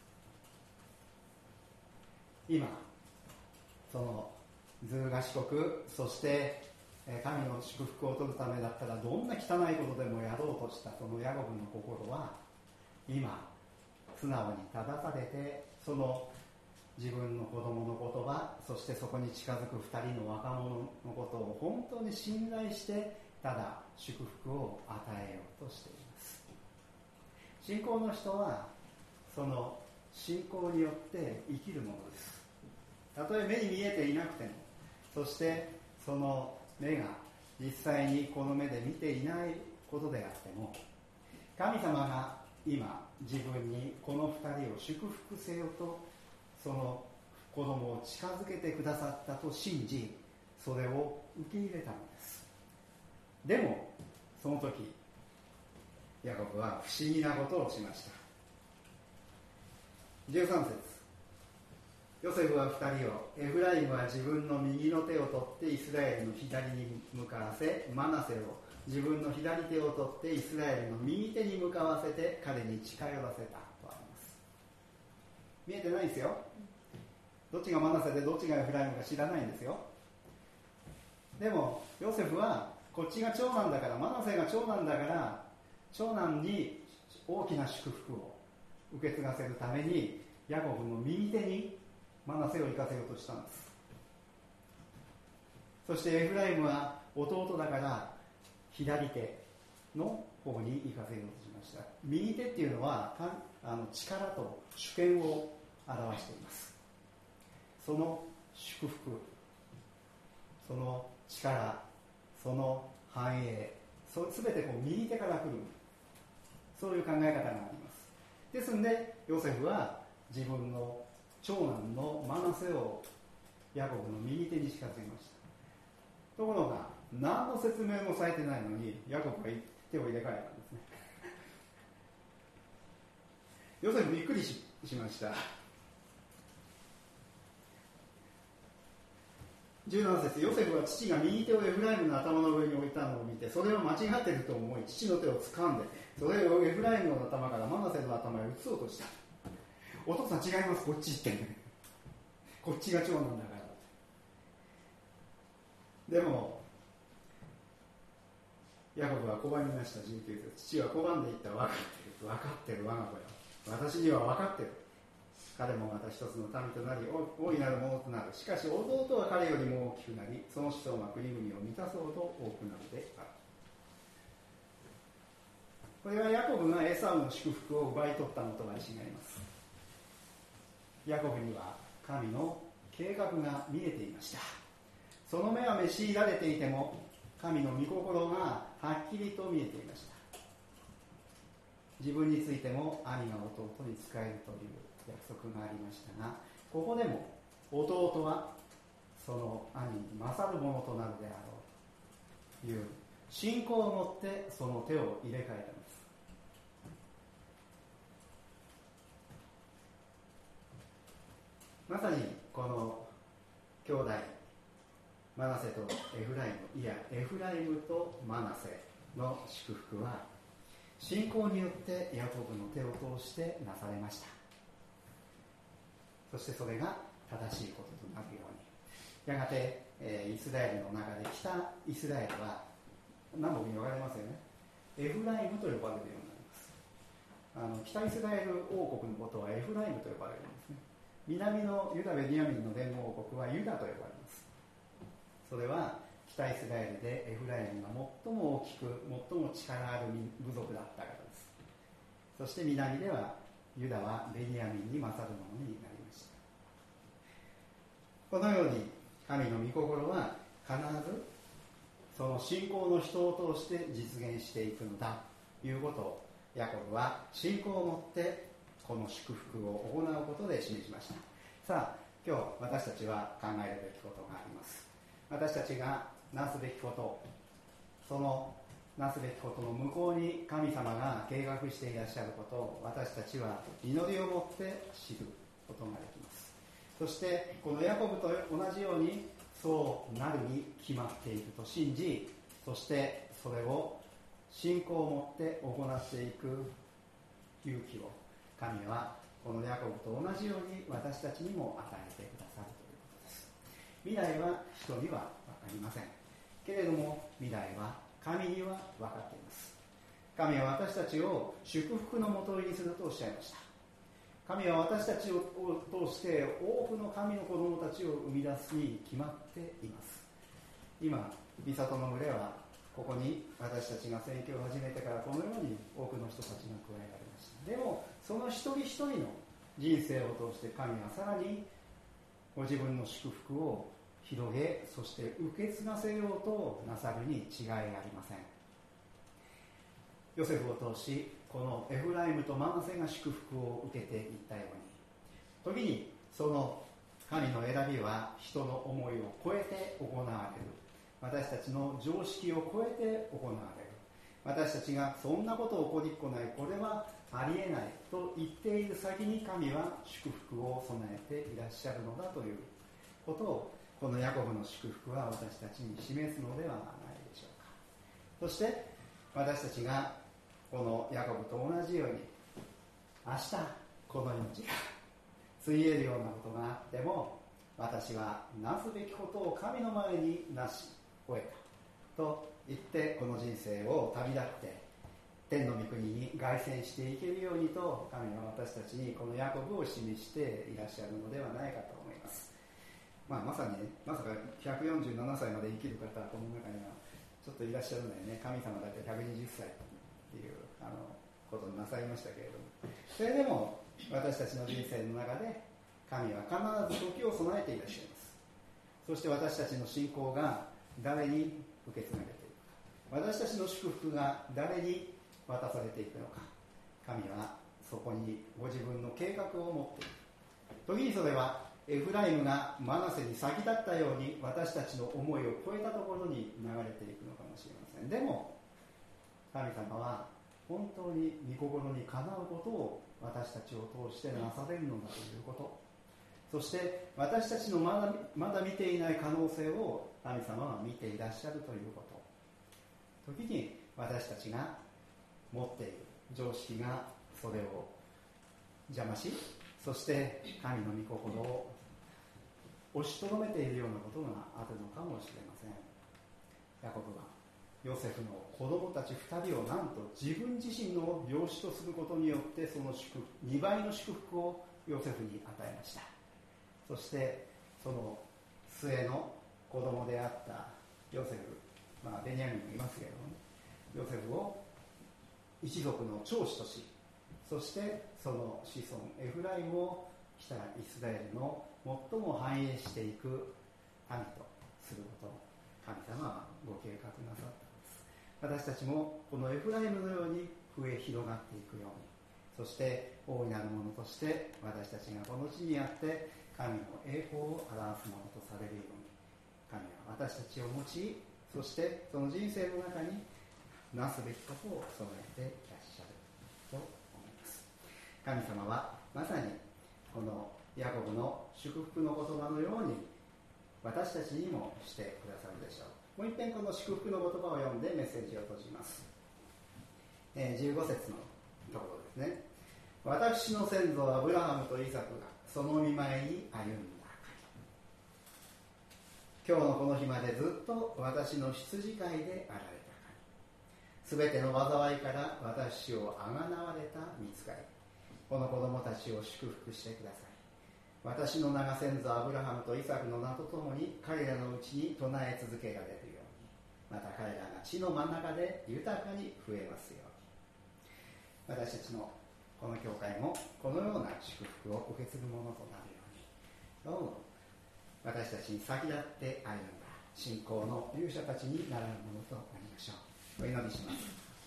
Speaker 5: 今そのズーガ四国、そして神の祝福を取るためだったらどんな汚いことでもやろうとしたそのヤコブの心は今素直に正されて、その自分の子供の言葉、そしてそこに近づくふたりの若者のことを本当に信頼してただ祝福を与えようとしています。信仰の人はその信仰によって生きるものです。たとえ目に見えていなくても、そしてその目が実際にこの目で見ていないことであっても、神様が今自分にこの二人を祝福せよとその子供を近づけてくださったと信じ、それを受け入れたのです。でもその時ヤコブは不思議なことをしました。じゅうさん節、ヨセフは二人を、エフライムは自分の右の手を取ってイスラエルの左に向かわせ、マナセを自分の左手を取ってイスラエルの右手に向かわせて彼に近寄らせたとあります。見えてないですよ。どっちがマナセでどっちがエフライムか知らないんですよ。でもヨセフはこっちが長男だから、マナセが長男だから長男に大きな祝福を受け継がせるためにヤコブの右手にマナセを行かせようとしたんです。そしてエフライムは弟だから左手の方に行かせようとしました。右手っていうのはあの力と主権を表しています。その祝福、その力、その繁栄、そ全てこう右手から来る、そういう考え方があります。ですのでヨセフは自分の長男のマナセをヤコブの右手に近づけました。ところが何の説明もされてないのにヤコブが手を入れ替えたんですね。ヨセフびっくり し, しました。じゅうなな節、ヨセフは父が右手をエフライムの頭の上に置いたのを見て、それを間違っていると思い、父の手を掴んでそれをエフライムの頭からマナセの頭へ移そうとした。お父さん違います、こっち行ってね、こっちが長男だから。でもヤコブは拒みました。じゅうきゅう節、父は拒んでいった。分かってる、分かってる我が子よ、私には分かってる。彼もまた一つの民となり大いなるものとなる。しかし弟は彼よりも大きくなり、その子孫は国々を満たすほど多くなるである。これはヤコブがエサウの祝福を奪い取ったのとは違います。ヤコブには神の計画が見えていました。その目は召し入られていても神の御心がはっきりと見えていました。自分についても兄が弟に仕えるという約束がありましたが、ここでも弟はその兄に勝るものとなるであろうという信仰を持ってその手を入れ替えたのです。まさにこの兄弟マナセとエフライム、いやエフライムとマナセの祝福は信仰によってヤコブの手を通してなされました。そしてそれが正しいこととなるように、やがて、えー、イスラエルの中で北イスラエルは南北に分かれますよね。エフライムと呼ばれるようになります。あの北イスラエル王国のことはエフライムと呼ばれるんですね。南のユダ・ベニヤミンの連合王国はユダと呼ばれます。それは北イスラエルでエフライムが最も大きく最も力ある部族だったからです。そして南ではユダはベニヤミンに勝るものになりました。このように神の御心は必ずその信仰の人を通して実現していくのだということをヤコブは信仰を持ってこの祝福を行うことで示しました。さあ今日私たちは考えるべきことがあります。私たちがなすべきこと、そのなすべきことの向こうに神様が計画していらっしゃることを私たちは祈りを持って知ることができます。そしてこのヤコブと同じようにそうなるに決まっていると信じ、そしてそれを信仰を持って行っていく勇気を神はこのヤコブと同じように私たちにも与えてくださるということです。未来は人には分かりませんけれども、未来は神には分かっています。神は私たちを祝福のもとにするとおっしゃいました。神は私たちを通して多くの神の子供たちを生み出すに決まっています。今、美里の群れはここに私たちが宣教を始めてからこのように多くの人たちが加えられました。でもその一人一人の人生を通して神はさらにご自分の祝福を広げ、そして受け継がせようとなさるに違いありません。ヨセフを通しこのエフライムとマナセが祝福を受けていったように、時にその神の選びは人の思いを超えて行われる、私たちの常識を超えて行われる、私たちがそんなこと起こりっこない、これはありえないと言っている先に神は祝福を備えていらっしゃるのだということを、このヤコブの祝福は私たちに示すのではないでしょうか。そして私たちがこのヤコブと同じように、明日この命がついえるようなことがあっても、私はなすべきことを神の前になし終えたと言ってこの人生を旅立って天の御国に凱旋していけるようにと、神は私たちにこのヤコブを示していらっしゃるのではないかと思います。まあ、まさにね、まさかひゃくよんじゅうななさいまで生きる方はこの中にはちょっといらっしゃるのでね、神様だってひゃくにじゅっさいっていうあのことになさいましたけれども、それでも私たちの人生の中で神は必ず時を備えていらっしゃいます。そして私たちの信仰が誰に受け継がれていくか、私たちの祝福が誰に渡されていくのか、神はそこにご自分の計画を持っている。時にそれはエフライムがマナセに先立ったように私たちの思いを超えたところに流れていくのかもしれません。でも神様は本当に御心にかなうことを私たちを通してなされるのだということ、そして私たちのまだ、まだ見ていない可能性を神様は見ていらっしゃるということ、時に私たちが持っている常識がそれを邪魔し、そして神の御心を押しとどめているようなことがあるのかもしれません。ヤコブはヨセフの子供たちふたりをなんと自分自身の養子とすることによってその祝福、にばいの祝福をヨセフに与えました。そしてその末の子供であったヨセフ、まあベニヤミンもいますけれどもね、ヨセフを一族の長子とし、そしてその子孫エフライムを北イスラエルの最も繁栄していく民とすることを神様はご計画なさったのです。私たちもこのエフライムのように増え広がっていくように、そして大いなるものとして私たちがこの地にあって神の栄光を表すものとされるように、神は私たちを用い、そしてその人生の中になすべきことを備えていらっしゃると思います。神様はまさにこのヤコブの祝福の言葉のように私たちにもしてくださるでしょう。もう一遍この祝福の言葉を読んでメッセージを閉じます。えー、じゅうご節のところですね。私の先祖アブラハムとイサクがその御前に歩んだ神、今日のこの日までずっと私の羊飼いであられた神、すべての災いから私をあがなわれた御使い、この子供たちを祝福してください。私の名が先祖アブラハムとイサクの名とともに彼らのうちに唱え続けられるように、また彼らが地の真ん中で豊かに増えますように。私たちのこの教会もこのような祝福を受け継ぐものとなるように、どうぞ私たちに先立って歩んだ信仰の勇者たちにならぬものとなりましょう。お祈りします。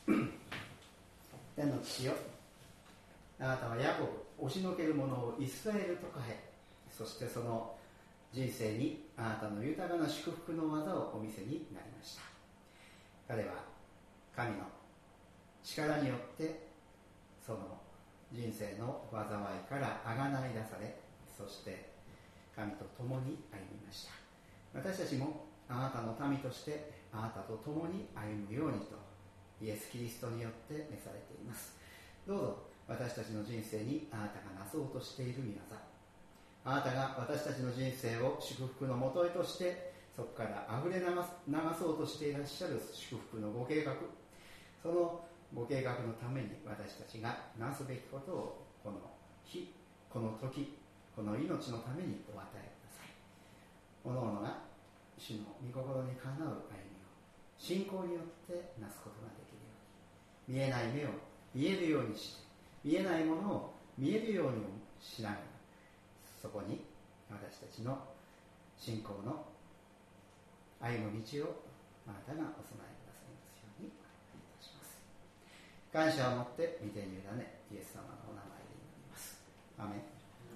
Speaker 5: 天の父よ、あなたはヤコブ、押しのける者をイスラエルと変え、そしてその人生にあなたの豊かな祝福の技をお見せになりました。彼は神の力によってその人生の災いからあがない出され、そして神と共に歩みました。私たちもあなたの民としてあなたと共に歩むようにとイエス・キリストによって召されています。どうぞ私たちの人生にあなたがなそうとしている御業、あなたが私たちの人生を祝福のもとへとしてそこからあふれ流そうとしていらっしゃる祝福のご計画、そのご計画のために私たちがなすべきことをこの日、この時、この命のためにお与えください。おのおのが主の御心にかなう歩みを信仰によってなすことができるように、見えない目を見えるようにして、見えないものを見えるようにしながら、そこに私たちの信仰の歩む道をあなたがお備えくださいますようにお願いいたします。感謝を持って御手に委ね、イエス様のお名前で祈ります。アメン。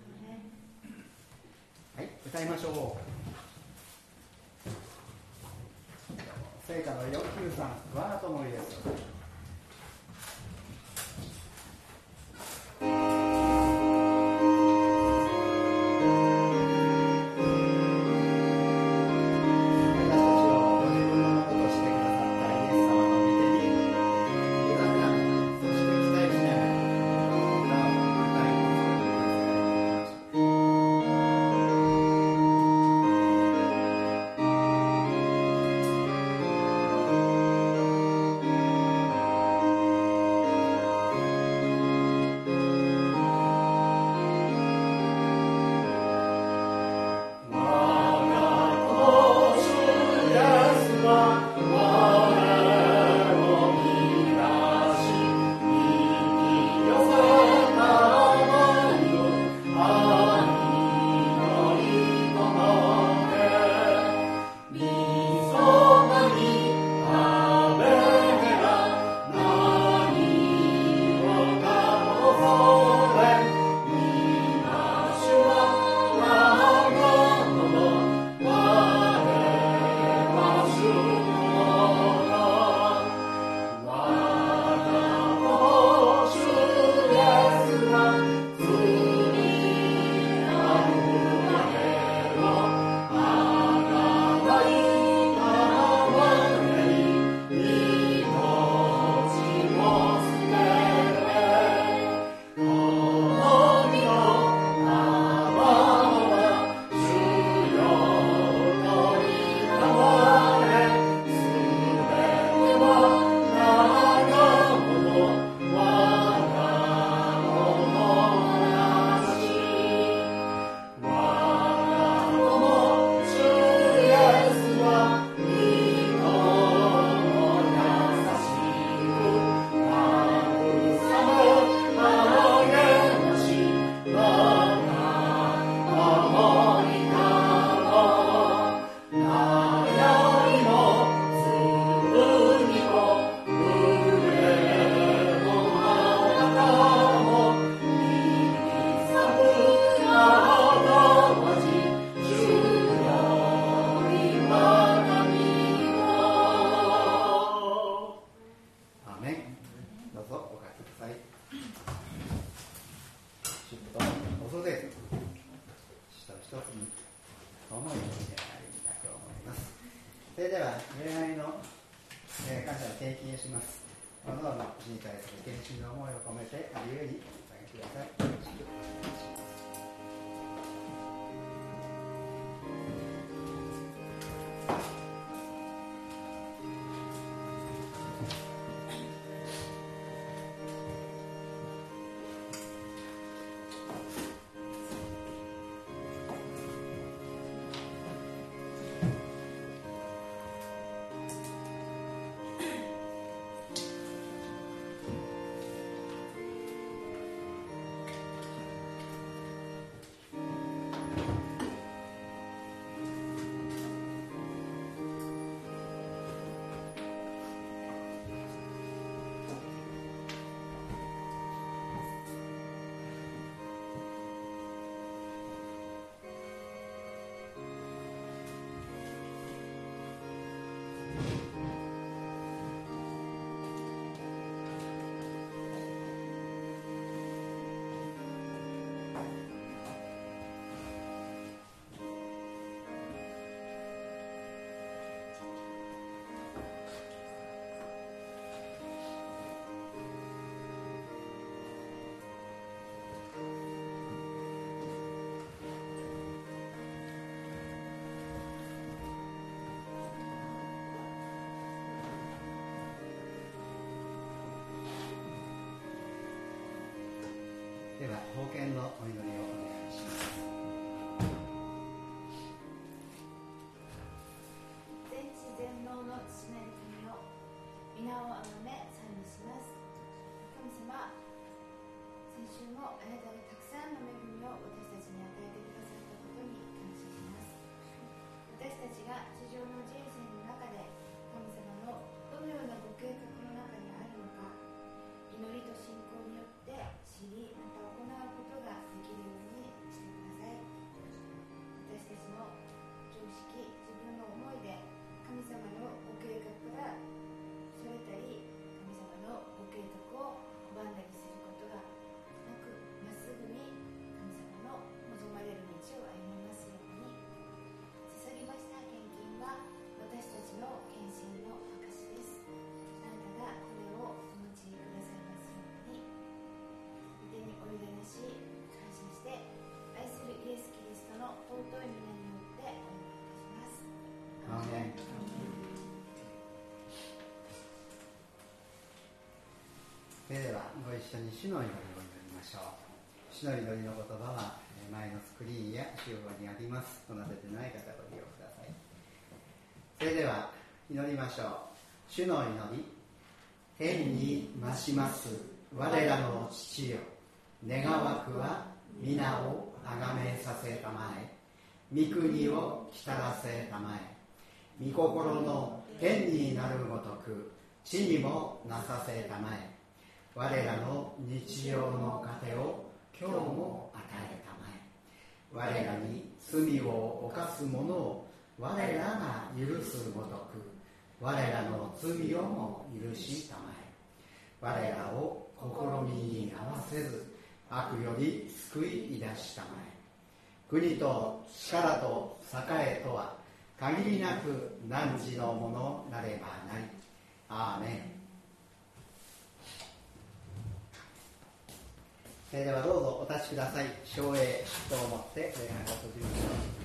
Speaker 5: はい、歌いましょう。聖歌のよんきゅうさん、我が友イエス。では奉献のお祈りをお願いします。
Speaker 4: 全知全能の父なる神皆をあがめ賛美します。神様、先週もあなたがたくさんの恵みを私たちに与えてくださったことに感謝します。私たちが地上の人生の中で神様のどのようなご計画の中にあるのか、祈りと信仰によって知り、また行うことができるようにしてください。私たちの常識、自分の思いで神様のご計画からそれたり、神様のご計画を拒んだりすることがなく、まっすぐに神様の望まれる道を歩みますように。捧げました献金は私たちの献身の証です。あなたがこれをお持ちくださいますように。御手にお委ねし、感謝して愛するイエス・キリストの尊い皆によってお願いいたします。アーメン。
Speaker 5: それではご一緒に主の祈りを祈りましょう。主の祈りの言葉は前のスクリーンや集合にあります。おなせてない方ご利用ください。それでは祈りましょう。主の祈り。天に増します我らの父よ、願わくは皆をあがめさせたまえ、御国を来たらせたまえ、御心の天になるごとく地にもなさせたまえ、我らの日常の糧を今日も与えたまえ、我らに罪を犯す者を我らが許すごとく我らの罪をも許したまえ、我らを試みに合わせず悪より救い出したまえ、国と力と栄とは限りなく汝のものなればなり。アーメン。それではどうぞお立ちください。唱詠祝祷をもって礼拝を閉じましょう。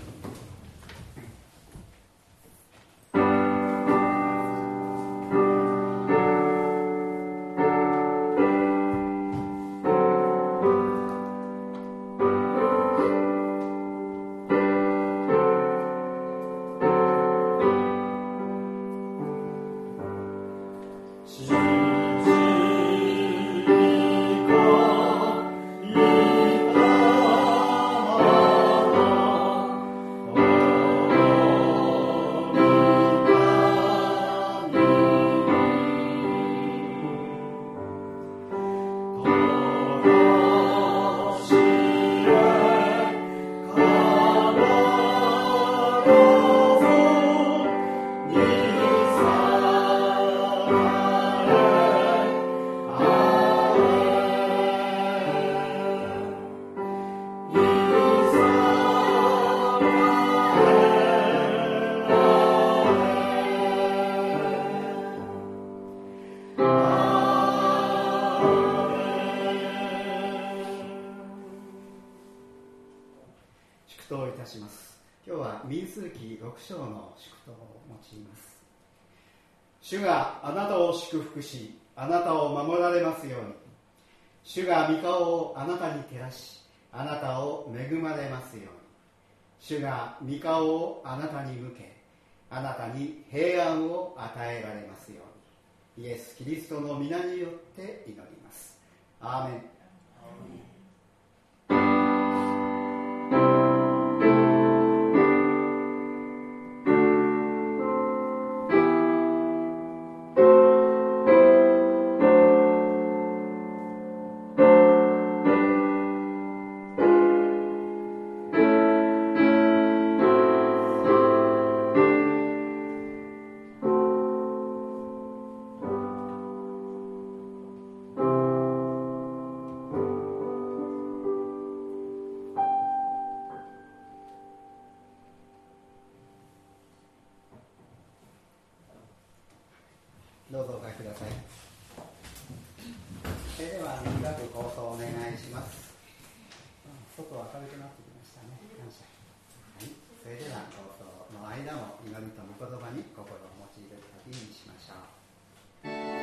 Speaker 5: 主があなたを祝福し、あなたを守られますように。主が御顔をあなたに照らし、あなたを恵まれますように。主が御顔をあなたに向け、あなたに平安を与えられますように。イエス・キリストの皆によって祈ります。アーメン。どうぞお書きください。それでは短く構想お願いします。外は明るくなってきましたね。感謝。はい。それでは構想の間も祈りと御言葉に心を用いる時にしましょう。